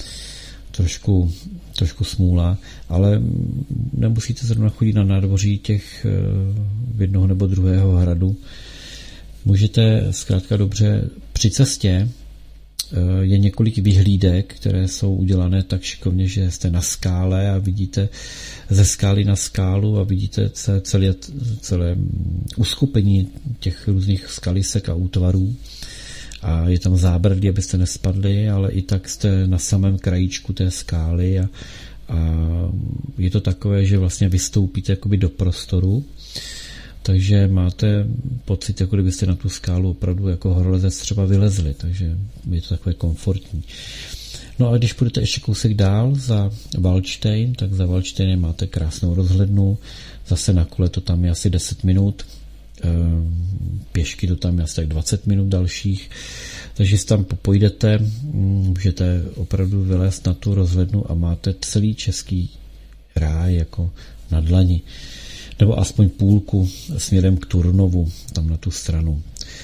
Speaker 2: Trošku smůla, ale nemusíte zrovna chodit na nádvoří těch jednoho nebo druhého hradu. Můžete zkrátka dobře při cestě, je několik vyhlídek, které jsou udělané tak šikovně, že jste na skále a vidíte ze skály na skálu a vidíte celé uskupení těch různých skalisek a útvarů. A je tam zábradlí, abyste nespadli, ale i tak jste na samém krajíčku té skály a je to takové, že vlastně vystoupíte jakoby do prostoru, takže máte pocit, jako kdybyste na tu skálu opravdu jako horolezec třeba vylezli, takže je to takové komfortní. No a když půjdete ještě kousek dál za Valdštejn, tak za Valdštejnem máte krásnou rozhlednu, zase na kole to tam je asi 10 minut, pěšky to tam je asi tak 20 minut dalších, takže si tam pojdete, můžete opravdu vylézt na tu rozhlednu a máte celý Český ráj jako na dlani. Nebo aspoň půlku směrem k Turnovu, tam na tu stranu.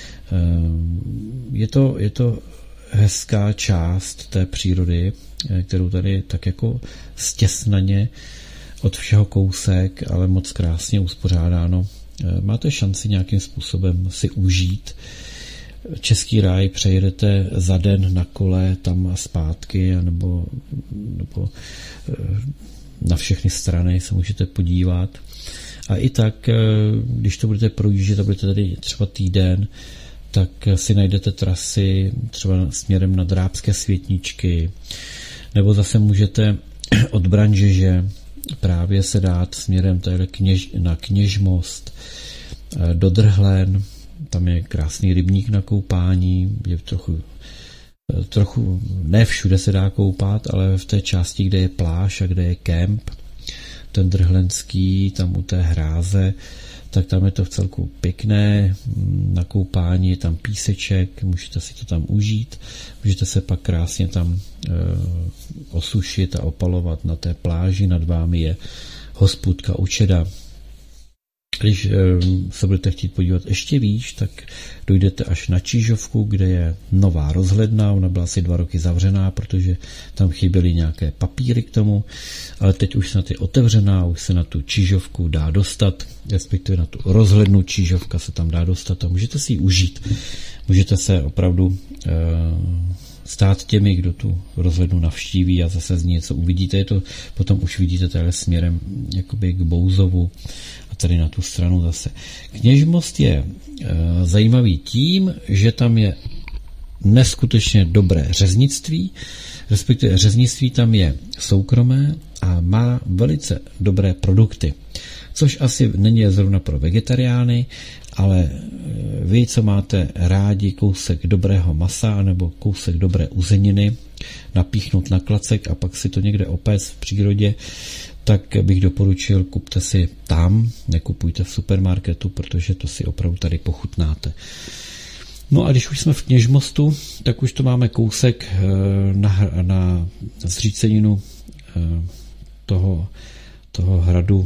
Speaker 2: Je to hezká část té přírody, kterou tady tak jako stěsnaně od všeho kousek, ale moc krásně uspořádáno. Máte šanci nějakým způsobem si užít. Český ráj přejedete za den na kole tam a zpátky, nebo na všechny strany se můžete podívat. A i tak, když to budete projíždět a budete tady třeba týden, tak si najdete trasy třeba směrem na Drábské Světničky, nebo zase můžete od Branžeže právě se dát směrem na Kněžmost do Drhlen, tam je krásný rybník na koupání, je trochu ne všude se dá koupat, ale v té části, kde je pláž a kde je kemp, ten drhlenský, tam u té hráze, tak tam je to vcelku pěkné, na koupání je tam píseček, můžete si to tam užít, můžete se pak krásně tam osušit a opalovat na té pláži, nad vámi je hospůdka Učeda. Když se budete chtít podívat ještě výš, tak dojdete až na Čížovku, kde je nová rozhledna, ona byla asi 2 roky zavřená, protože tam chyběly nějaké papíry k tomu, ale teď už snad je otevřená, už se na tu Čížovku dá dostat, respektive na tu rozhlednu Čížovka se tam dá dostat a můžete si ji užít. Můžete se opravdu stát těmi, kdo tu rozhlednu navštíví a zase z ní něco uvidíte. Je to, potom už vidíte tady směrem jakoby k Bouzovu a tady na tu stranu zase. Kněžmost je zajímavý tím, že tam je neskutečně dobré řeznictví, respektive řeznictví tam je soukromé a má velice dobré produkty. Což asi není zrovna pro vegetariány, ale vy, co máte rádi kousek dobrého masa nebo kousek dobré uzeniny, napíchnout na klacek a pak si to někde opéct v přírodě, tak bych doporučil, kupte si tam, nekupujte v supermarketu, protože to si opravdu tady pochutnáte. No a když už jsme v Kněžmostu, tak už to máme kousek na zříceninu toho hradu,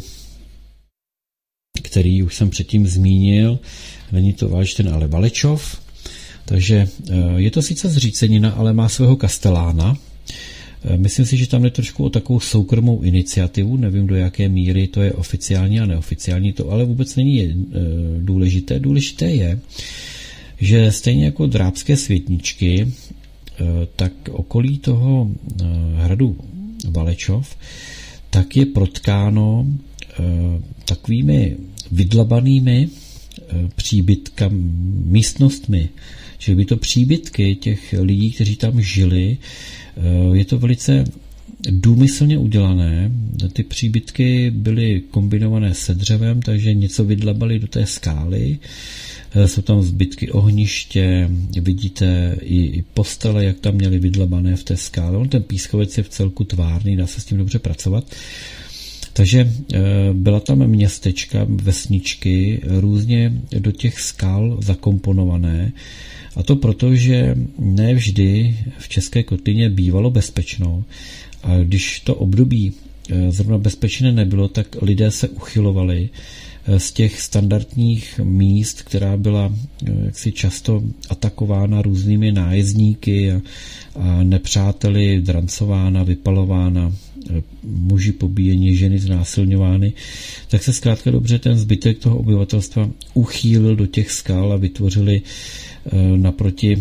Speaker 2: který už jsem předtím zmínil. Není to Valdštejn, ale Valečov. Takže je to sice zřícenina, ale má svého kastelána. Myslím si, že tam je trošku o takovou soukromou iniciativu, nevím, do jaké míry to je oficiální a neoficiální, to ale vůbec není důležité. Důležité je, že stejně jako drábské světničky, tak okolí toho hradu Valečov, tak je protkáno takovými vydlabanými příbytkami, místnostmi. Čili by to příbytky těch lidí, kteří tam žili, je to velice důmyslně udělané. Ty příbytky byly kombinované se dřevem, takže něco vydlabali do té skály. Jsou tam zbytky ohniště, vidíte i postele, jak tam měli vydlabané v té skále. Ten pískovec je v celku tvárný, dá se s tím dobře pracovat. Takže byla tam městečka, vesničky, různě do těch skal zakomponované. A to proto, že ne vždy v České kotlině bývalo bezpečno. A když to období zrovna bezpečné nebylo, tak lidé se uchylovali z těch standardních míst, která byla jaksi často atakována různými nájezdníky a nepřáteli, drancována, vypalována, muži pobíjeni, ženy znásilňovány, tak se zkrátka dobře ten zbytek toho obyvatelstva uchýlil do těch skal a vytvořili naproti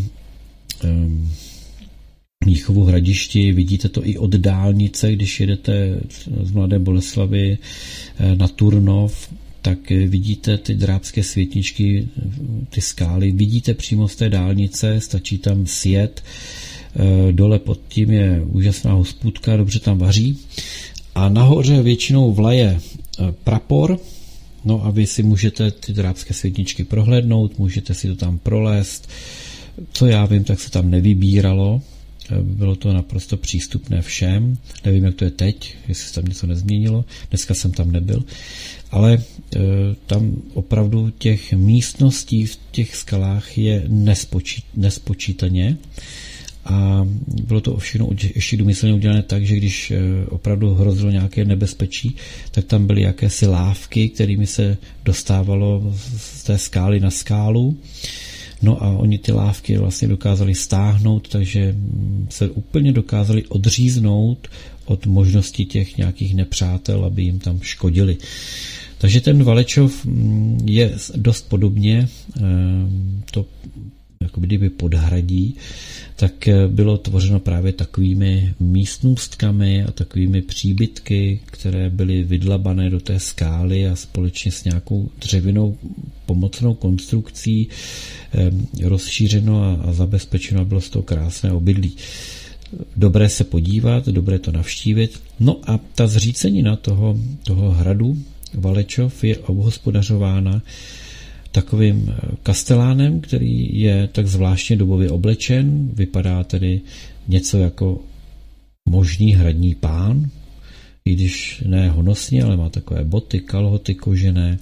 Speaker 2: Mnichovu Hradišti. Vidíte to i od dálnice, když jedete z Mladé Boleslavi na Turnov, tak vidíte ty drábské světničky, ty skály, vidíte přímo z té dálnice, stačí tam sjet, dole pod tím je úžasná hospůdka, dobře tam vaří a nahoře většinou vlaje prapor, no a vy si můžete ty drábské světničky prohlédnout, můžete si to tam prolézt, co já vím, tak se tam nevybíralo, bylo to naprosto přístupné všem, nevím, jak to je teď, jestli se tam něco nezměnilo, dneska jsem tam nebyl, ale tam opravdu těch místností v těch skalách je nespočítaně a bylo to všechno ještě důmyslně udělané tak, že když opravdu hrozilo nějaké nebezpečí, tak tam byly jakési lávky, kterými se dostávalo z té skály na skálu. No a oni ty lávky vlastně dokázali stáhnout, takže se úplně dokázali odříznout od možnosti těch nějakých nepřátel, aby jim tam škodili. Takže ten Valečov je dost podobně, to jako kdyby podhradí, tak bylo tvořeno právě takovými místnostkami a takovými příbytky, které byly vydlabané do té skály a společně s nějakou dřevěnou pomocnou konstrukcí rozšířeno a zabezpečeno, bylo z toho krásné obydlí. Dobré se podívat, dobré to navštívit. No a ta zřícenina toho hradu Valečov je obhospodařována takovým kastelánem, který je tak zvláštně dobově oblečen, vypadá tedy něco jako možný hradní pán, i když ne honosně, ale má takové boty, kalhoty kožené,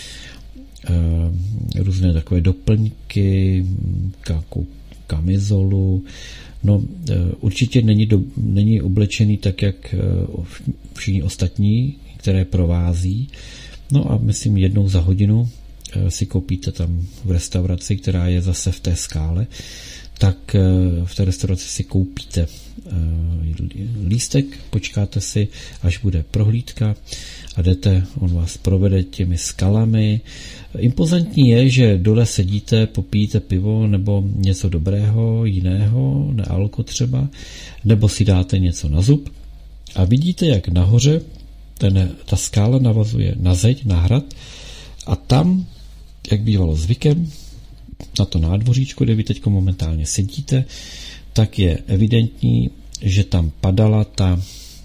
Speaker 2: různé takové doplňky, kamizolu. No, určitě není oblečený tak, jak všichni ostatní, které provází. No a myslím, jednou za hodinu si koupíte tam v restauraci, která je zase v té skále, tak v té restauraci si koupíte lístek, počkáte si, až bude prohlídka a jdete, on vás provede těmi skalami. Impozantní je, že dole sedíte, popíte pivo nebo něco dobrého, jiného, nealko třeba, nebo si dáte něco na zub a vidíte, jak nahoře ta skála navazuje na zeď, na hrad a tam, jak bývalo zvykem, na to nádvoříčko, kde vy teď momentálně sedíte, tak je evidentní, že tam padala ta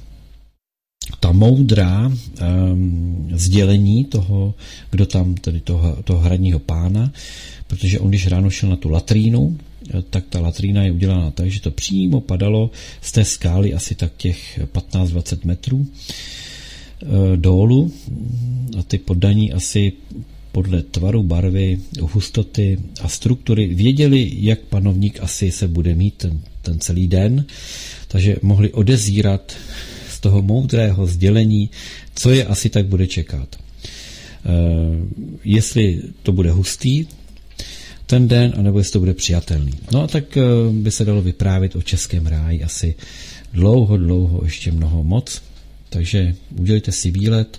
Speaker 2: moudrá sdělení toho, kdo tam, tedy toho hradního pána, protože on, když ráno šel na tu latrínu, tak ta latrína je udělána tak, že to přímo padalo z té skály asi tak těch 15-20 metrů dolů a ty poddaní asi podle tvaru, barvy, hustoty a struktury věděli, jak panovník asi se bude mít ten celý den, takže mohli odezírat z toho moudrého sdělení, co je asi tak bude čekat. Jestli to bude hustý ten den, anebo jestli to bude přijatelný. No a tak by se dalo vyprávět o českém ráji asi dlouho, ještě mnoho moc, takže udělejte si výlet,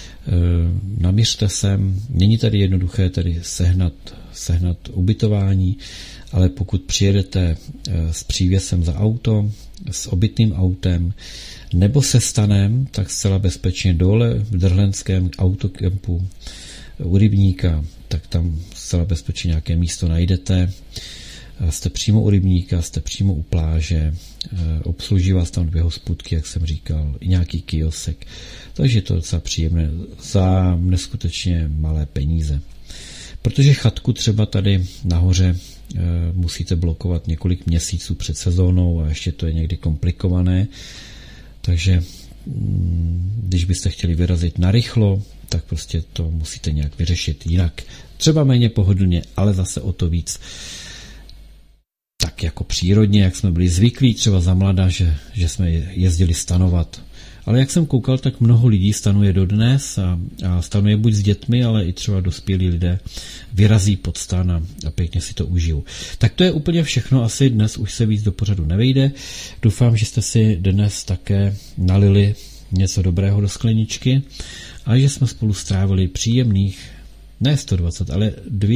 Speaker 2: naměřte sem, není tady jednoduché tady sehnat ubytování, ale pokud přijedete s přívěsem za auto, s obytným autem nebo se stanem, tak zcela bezpečně dole v Drhlenském autokempu u Rybníka, tak tam zcela bezpečně nějaké místo najdete. Jste přímo u Rybníka, jste přímo u pláže, obsluží vás tam 2 hospůdky, jak jsem říkal, i nějaký kiosek. Takže je to docela příjemné za neskutečně malé peníze. Protože chatku třeba tady nahoře musíte blokovat několik měsíců před sezónou a ještě to je někdy komplikované. Takže když byste chtěli vyrazit narychlo, tak prostě to musíte nějak vyřešit jinak. Třeba méně pohodlně, ale zase o to víc tak jako přírodně, jak jsme byli zvyklí třeba za mladá, že jsme jezdili stanovat. Ale jak jsem koukal, tak mnoho lidí stanuje dodnes a stanuje buď s dětmi, ale i třeba dospělí lidé vyrazí pod stan a pěkně si to užijou. Tak to je úplně všechno, asi dnes už se víc do pořadu nevejde. Doufám, že jste si dnes také nalili něco dobrého do skleničky a že jsme spolu strávili příjemných, ne 120, ale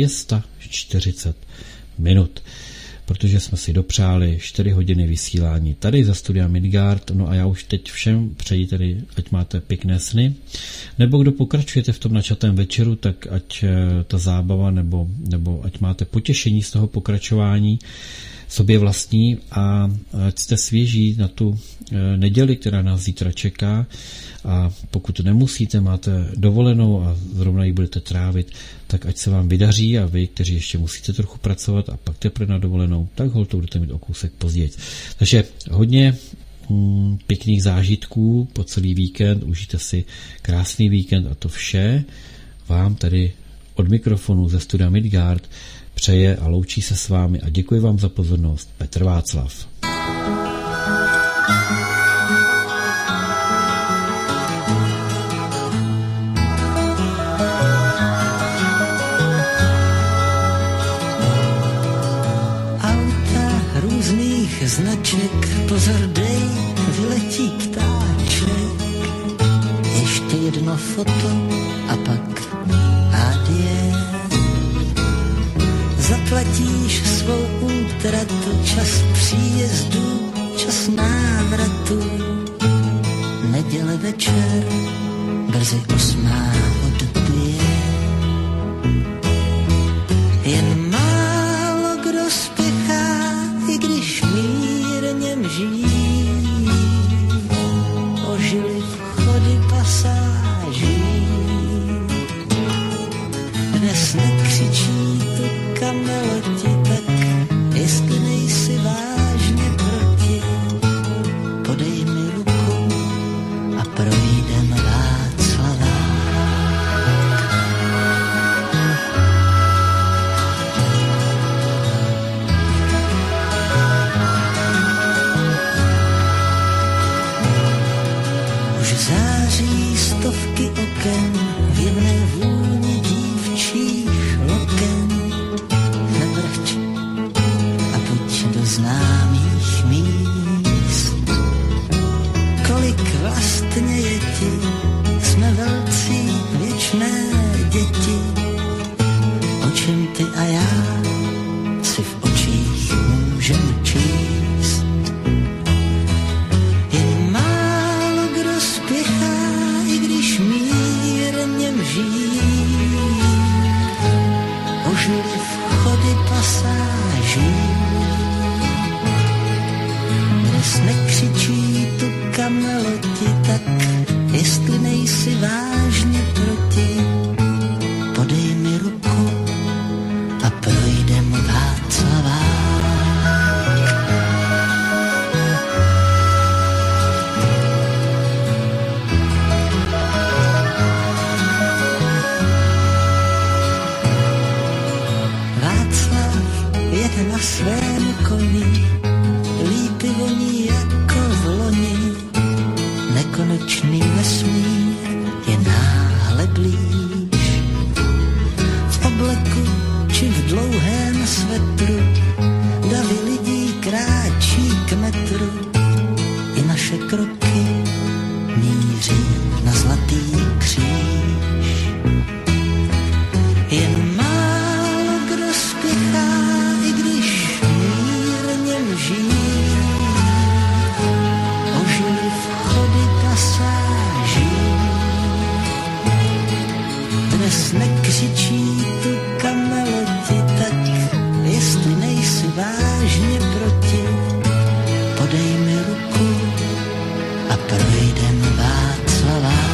Speaker 2: 240 minut, protože jsme si dopřáli 4 hodiny vysílání tady za studia Midgard. No a já už teď všem přeji tedy, ať máte pěkné sny, nebo kdo pokračujete v tom načatém večeru, tak ať ta zábava nebo ať máte potěšení z toho pokračování sobě vlastní a ať jste svěží na tu neděli, která nás zítra čeká, a pokud nemusíte, máte dovolenou a zrovna ji budete trávit, tak ať se vám vydaří, a vy, kteří ještě musíte trochu pracovat a pak teprve na dovolenou, tak holt to budete mít o kousek později. Takže hodně pěkných zážitků po celý víkend, užijte si krásný víkend a to vše vám tady od mikrofonu ze studia Midgard přeje a loučí se s vámi a děkuji vám za pozornost Petr Václav.
Speaker 3: Auta různých značek, pozor dej, vyletí ptáček. Ještě jedno foto a pak adie. Zaplatíš svou útratu, čas příjezdu, čas návratu. Neděle večer, brzy 8 odbije. Jen málo kdo spěchá, i když mírně mží. Ožili vchody pasáží. Dnes nekřičí tu kameloti, tak jestli nejsi vážně proti, podej mi ruku a projdeme Václavák. Už září stovky oken v jemné vůni dívčích loken. Nevrč a pojď do známých míst. Kolik vlastně je ti, jsme velcí věčné děti. O čem ty a já si v očích můžem číst. Jen málo kdo spěchá, i když
Speaker 5: noční vesmír je náhle blíž. V obleku či v dlouhém svetru davy lidí kráčí k metru. I naše kroky míří na zlatý kříž. Jen málo kdo spěchá, i když mírně mží. Ožili vchody pasáží. Dnes nekřičí tu kameloti, tak jestli nejsi vážně proti, podej mi ruku a projdem Václavák.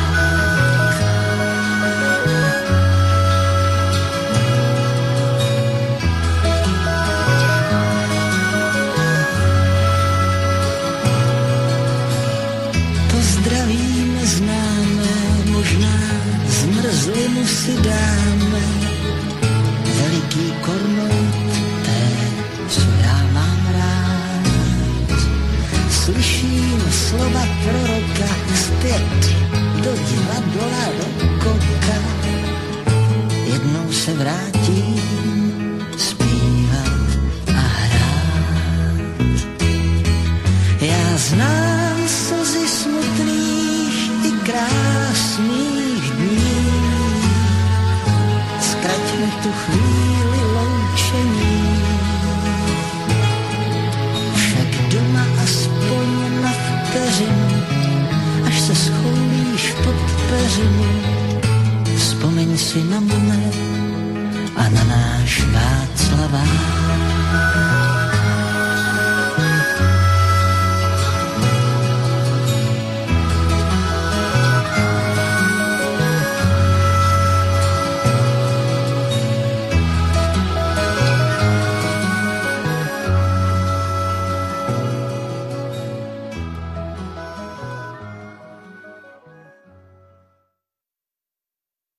Speaker 5: Pozdravíme známé, možná zmrzlinu si dáme, veliký kornout té, co já mám rád. Slyším slova proroka zpět do divadla rokoka. Jednou se vrátím zpívat a hrát. Já znám slzy smutných i krásných dní. Zkraťme tu chvíli loučení. Však doma aspoň na vteřinu, až se schoulíš pod peřinu, vzpomeň si na mne a na náš Václavák.